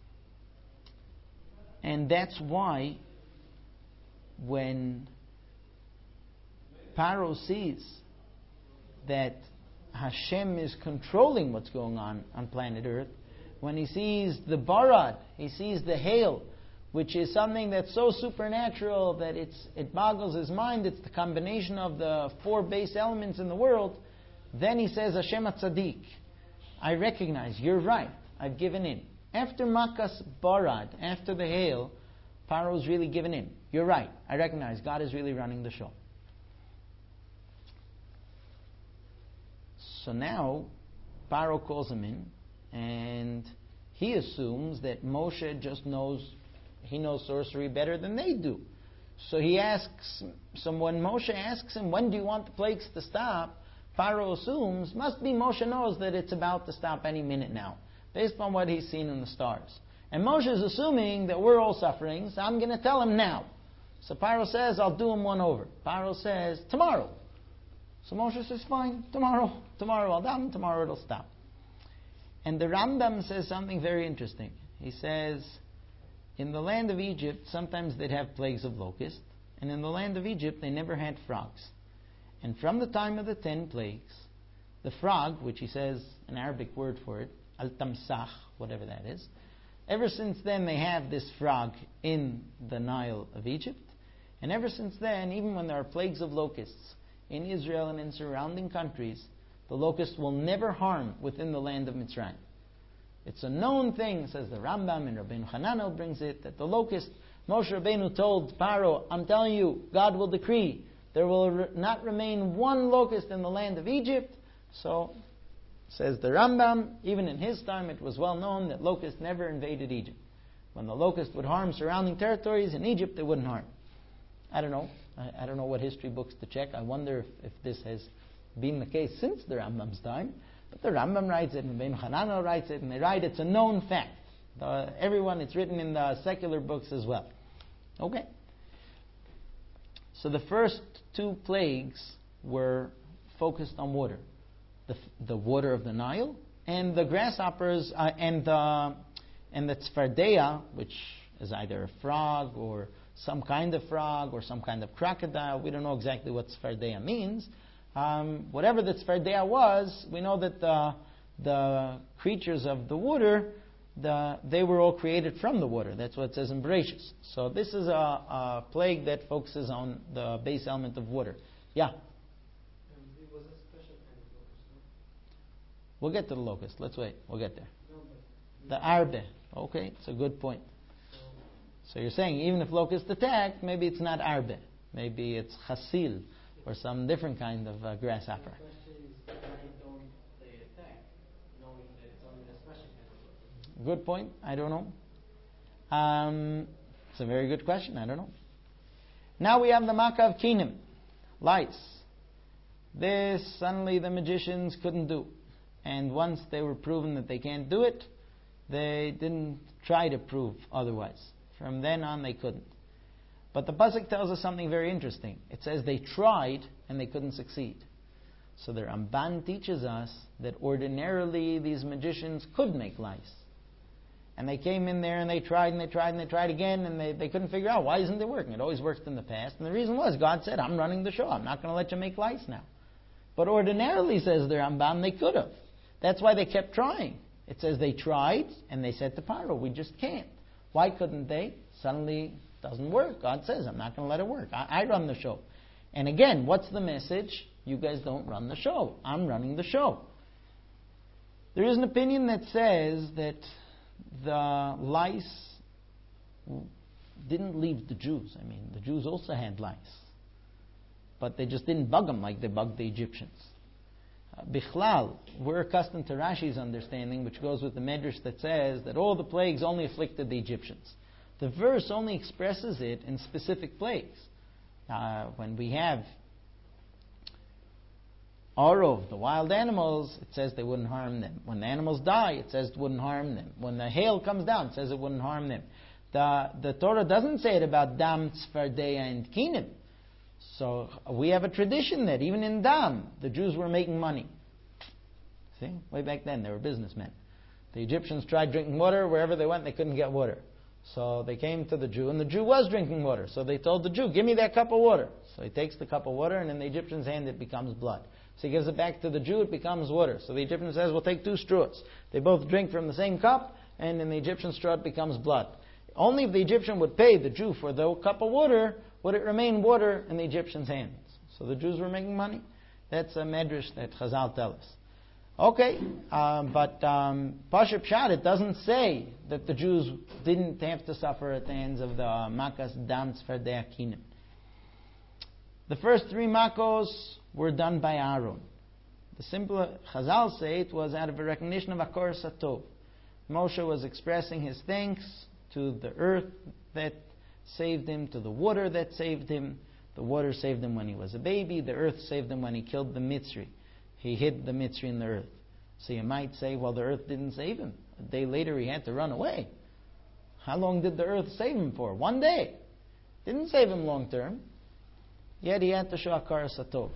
And that's why when Paro sees that Hashem is controlling what's going on planet Earth, when he sees the barad, he sees the hail, which is something that's so supernatural that it boggles his mind. It's the combination of the 4 base elements in the world. Then he says, Hashem HaTzadik, I recognize, you're right, I've given in. After Makas Barad, after the hail, Paro's really given in. You're right, I recognize God is really running the show. So now, Paro calls him in, and he assumes that Moshe just knows sorcery better than they do. So he asks, when Moshe asks him, when do you want the plagues to stop? Paro assumes, must be Moshe knows that it's about to stop any minute now, based on what he's seen in the stars. And Moshe is assuming that we're all suffering, so I'm going to tell him now. So Paro says, I'll do him one over. Paro says, tomorrow. So Moshe says, fine, tomorrow I'll done, tomorrow it'll stop. And the Rambam says something very interesting. He says, in the land of Egypt, sometimes they'd have plagues of locusts, and in the land of Egypt, they never had frogs. And from the time of the 10 plagues, the frog, which he says an Arabic word for it, al-tamsach, whatever that is, ever since then they have this frog in the Nile of Egypt. And ever since then, even when there are plagues of locusts in Israel and in surrounding countries, the locust will never harm within the land of Mitzrayim. It's a known thing, says the Rambam, and Rabbeinu Hananel brings it, that the locust, Moshe Rabbeinu told Paro, I'm telling you, God will decree, there will not remain one locust in the land of Egypt. So, says the Rambam, even in his time it was well known that locusts never invaded Egypt. When the locust would harm surrounding territories in Egypt, they wouldn't harm. I don't know. I don't know what history books to check. I wonder if this has been the case since the Rambam's time. But the Rambam writes it, and Rabbeinu Hananel writes it, and they write it's a known fact. It's written in the secular books as well. Okay. So the first 2 plagues were focused on water. The water of the Nile and the grasshoppers and the tzfardea, which is either a frog or some kind of frog or some kind of crocodile. We don't know exactly what tzfardea means. Whatever the tzfardea was, we know that the creatures of the water, they were all created from the water. That's what it says in Bereshis. So this is a plague that focuses on the base element of water. Yeah? It was a special kind of locust, no? We'll get to the locust. Let's wait. We'll get there. No, but The arbe. Okay, it's a good point. So you're saying even if locusts attack, maybe it's not arbe. Maybe it's chasil or some different kind of grasshopper. the question is, why don't they attack, knowing that it's only a special kind of locust? Good point. I don't know. It's a very good question. I don't know. Now we have the Makkah of Kinim, lice. This suddenly the magicians couldn't do. And once they were proven that they can't do it, they didn't try to prove otherwise. From then on they couldn't. But the pasuk tells us something very interesting. It says they tried and they couldn't succeed. So the Ramban teaches us that ordinarily these magicians could make lice. And they came in there and they tried and they tried and they tried again and they couldn't figure out why isn't it working. It always worked in the past. And the reason was God said, I'm running the show. I'm not going to let you make lice now. But ordinarily, says the Ramban, they could have. That's why they kept trying. It says they tried and they said to Pharaoh, we just can't. Why couldn't they? Suddenly it doesn't work. God says, I'm not going to let it work. I run the show. And again, what's the message? You guys don't run the show. I'm running the show. There is an opinion that says that the lice didn't leave the Jews. I mean, the Jews also had lice. But they just didn't bug them like they bugged the Egyptians. Bichlal, we're accustomed to Rashi's understanding, which goes with the Medrash that says that all the plagues only afflicted the Egyptians. The verse only expresses it in specific plagues. When we have Arov, the wild animals, it says they wouldn't harm them. When the animals die, it says it wouldn't harm them. When the hail comes down, it says it wouldn't harm them. The Torah doesn't say it about Dam, Tzfardea, and Kinim. So we have a tradition that even in Dam, the Jews were making money. See? Way back then, they were businessmen. The Egyptians tried drinking water. Wherever they went, they couldn't get water. So they came to the Jew, and the Jew was drinking water. So they told the Jew, give me that cup of water. So he takes the cup of water, and in the Egyptian's hand, it becomes blood. So he gives it back to the Jew, it becomes water. So the Egyptian says, well, take 2 straws. They both drink from the same cup, and in the Egyptian straw, it becomes blood. Only if the Egyptian would pay the Jew for the cup of water, would it remain water in the Egyptian's hands. So the Jews were making money. That's a medrash that Chazal tell us. Okay, but Pashup Pshat, it doesn't say that the Jews didn't have to suffer at the hands of the Makas Dam Tzfardea Kinim. The first 3 Makos were done by Aaron. The simple Chazal say it was out of a recognition of Akor Satov. Moshe was expressing his thanks to the earth that saved him, to the water that saved him. The water saved him when he was a baby. The earth saved him when he killed the Mitzri. He hid the Mitzri in the earth. So you might say, well, the earth didn't save him. A day later he had to run away. How long did the earth save him for? 1 day. Didn't save him long term. Yet he had to show Akar Satov.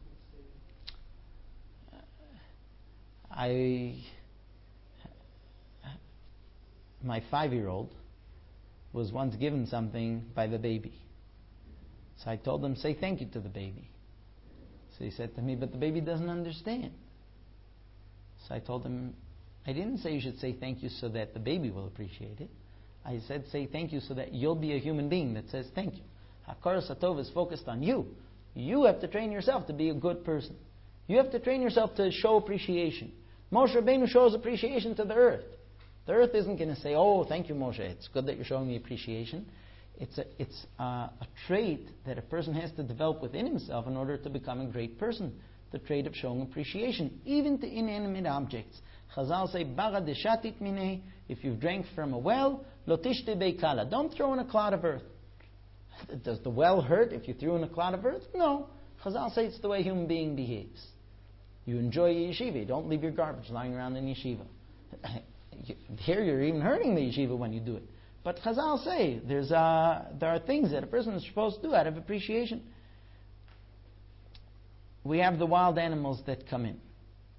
My 5-year-old was once given something by the baby. So I told him, say thank you to the baby. So he said to me, but the baby doesn't understand. So I told him, I didn't say you should say thank you so that the baby will appreciate it. I said say thank you so that you'll be a human being that says thank you. Hakar Satov is focused on you. You have to train yourself to be a good person. You have to train yourself to show appreciation. Moshe Rabbeinu shows appreciation to the earth. The earth isn't going to say, oh, thank you, Moshe. It's good that you're showing me appreciation. It's a trait that a person has to develop within himself in order to become a great person. The trait of showing appreciation, even to inanimate objects. Chazal say, Baga deshatit minei, if you've drank from a well, lotishte beikala. Don't throw in a clod of earth. Does the well hurt if you threw in a clod of earth? No. Chazal say it's the way a human being behaves. You enjoy yeshiva. You don't leave your garbage lying around in yeshiva. Here you're even hurting the yeshiva when you do it. But Chazal say there are things that a person is supposed to do out of appreciation. We have the wild animals that come in.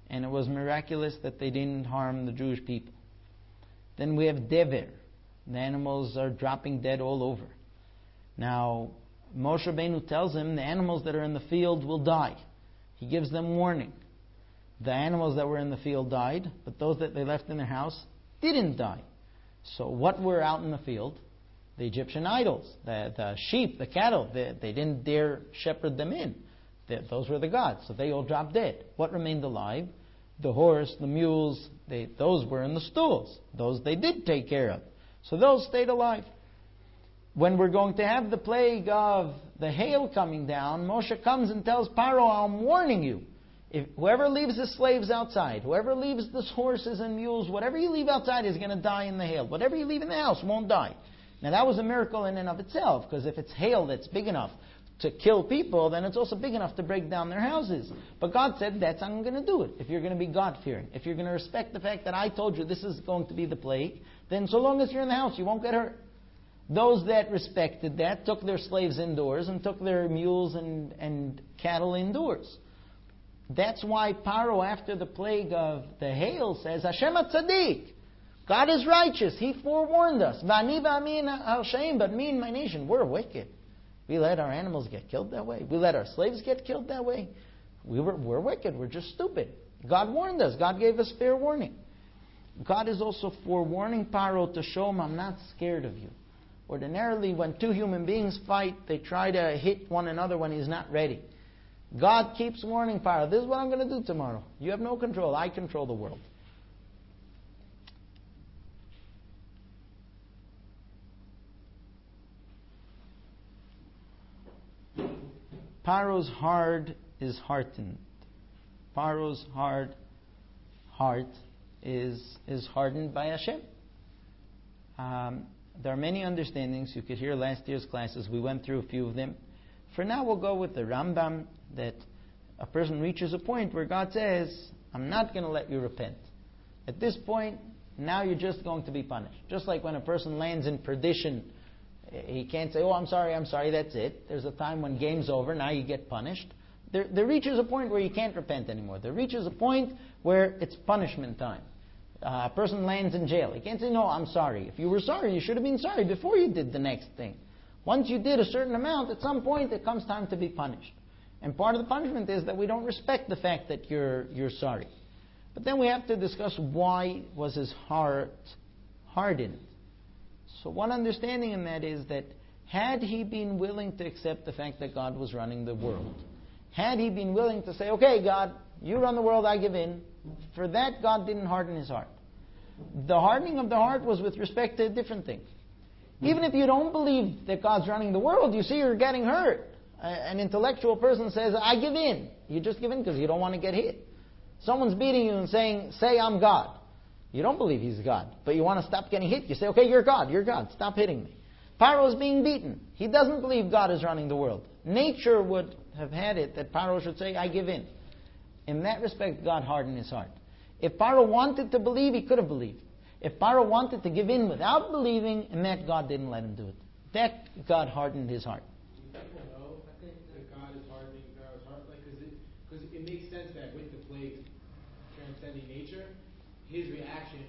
and it was miraculous that they didn't harm the Jewish people. Then we have Dever. The animals are dropping dead all over. Now, Moshe Rabbeinu tells him the animals that are in the field will die. He gives them warning. The animals that were in the field died, but those that they left in their house didn't die. So what were out in the field? The Egyptian idols, the sheep, the cattle. They didn't dare shepherd them in. Those were the gods, so they all dropped dead. What remained alive? The horse, the mules, those were in the stalls. Those they did take care of. So those stayed alive. When we're going to have the plague of the hail coming down, Moshe comes and tells Paro, I'm warning you. If whoever leaves the slaves outside, whoever leaves the horses and mules, whatever you leave outside is going to die in the hail. Whatever you leave in the house won't die. Now that was a miracle in and of itself, because if it's hail that's big enough to kill people, then it's also big enough to break down their houses. But God said, that's how I'm going to do it. If you're going to be God-fearing, if you're going to respect the fact that I told you this is going to be the plague, then so long as you're in the house, you won't get hurt. Those that respected that took their slaves indoors and took their mules and cattle indoors. That's why Paro, after the plague of the hail, says, Hashem HaTzadik, God is righteous. He forewarned us. V'ani v'amin al-sheim, but me and my nation, we're wicked. We let our animals get killed that way. We let our slaves get killed that way. We're wicked. We're just stupid. God warned us. God gave us fair warning. God is also forewarning Paro to show him, I'm not scared of you. Ordinarily, when two human beings fight, they try to hit one another when he's not ready. God keeps warning Paro, this is what I'm going to do tomorrow. You have no control. I control the world. Paro's heart is hardened. Paro's hard heart is hardened by Hashem. There are many understandings. You could hear last year's classes. We went through a few of them. For now, we'll go with the Rambam, that a person reaches a point where God says, I'm not going to let you repent. At this point, now you're just going to be punished. Just like when a person lands in perdition, he can't say, I'm sorry, that's it. There's a time when game's over, now you get punished. There reaches a point where you can't repent anymore. There reaches a point where it's punishment time. A person lands in jail. He can't say, no, I'm sorry. If you were sorry, you should have been sorry before you did the next thing. Once you did a certain amount, at some point it comes time to be punished. And part of the punishment is that we don't respect the fact that you're sorry. But then we have to discuss why was his heart hardened. So one understanding in that is that had he been willing to accept the fact that God was running the world, had he been willing to say, okay, God, you run the world, I give in, for that God didn't harden his heart. The hardening of the heart was with respect to a different thing. Even if you don't believe that God's running the world, you see you're getting hurt. An intellectual person says, I give in. You just give in because you don't want to get hit. Someone's beating you and saying, say I'm God. You don't believe he's God, but you want to stop getting hit. You say, okay, you're God, stop hitting me. Paro is being beaten. He doesn't believe God is running the world. Nature would have had it that Paro should say, I give in. In that respect, God hardened his heart. If Paro wanted to believe, he could have believed. If Paro wanted to give in without believing, and that God didn't let him do it. That God hardened his heart. I think that God is hardening Pharaoh's heart, because it makes sense that with the plague transcending nature, his reaction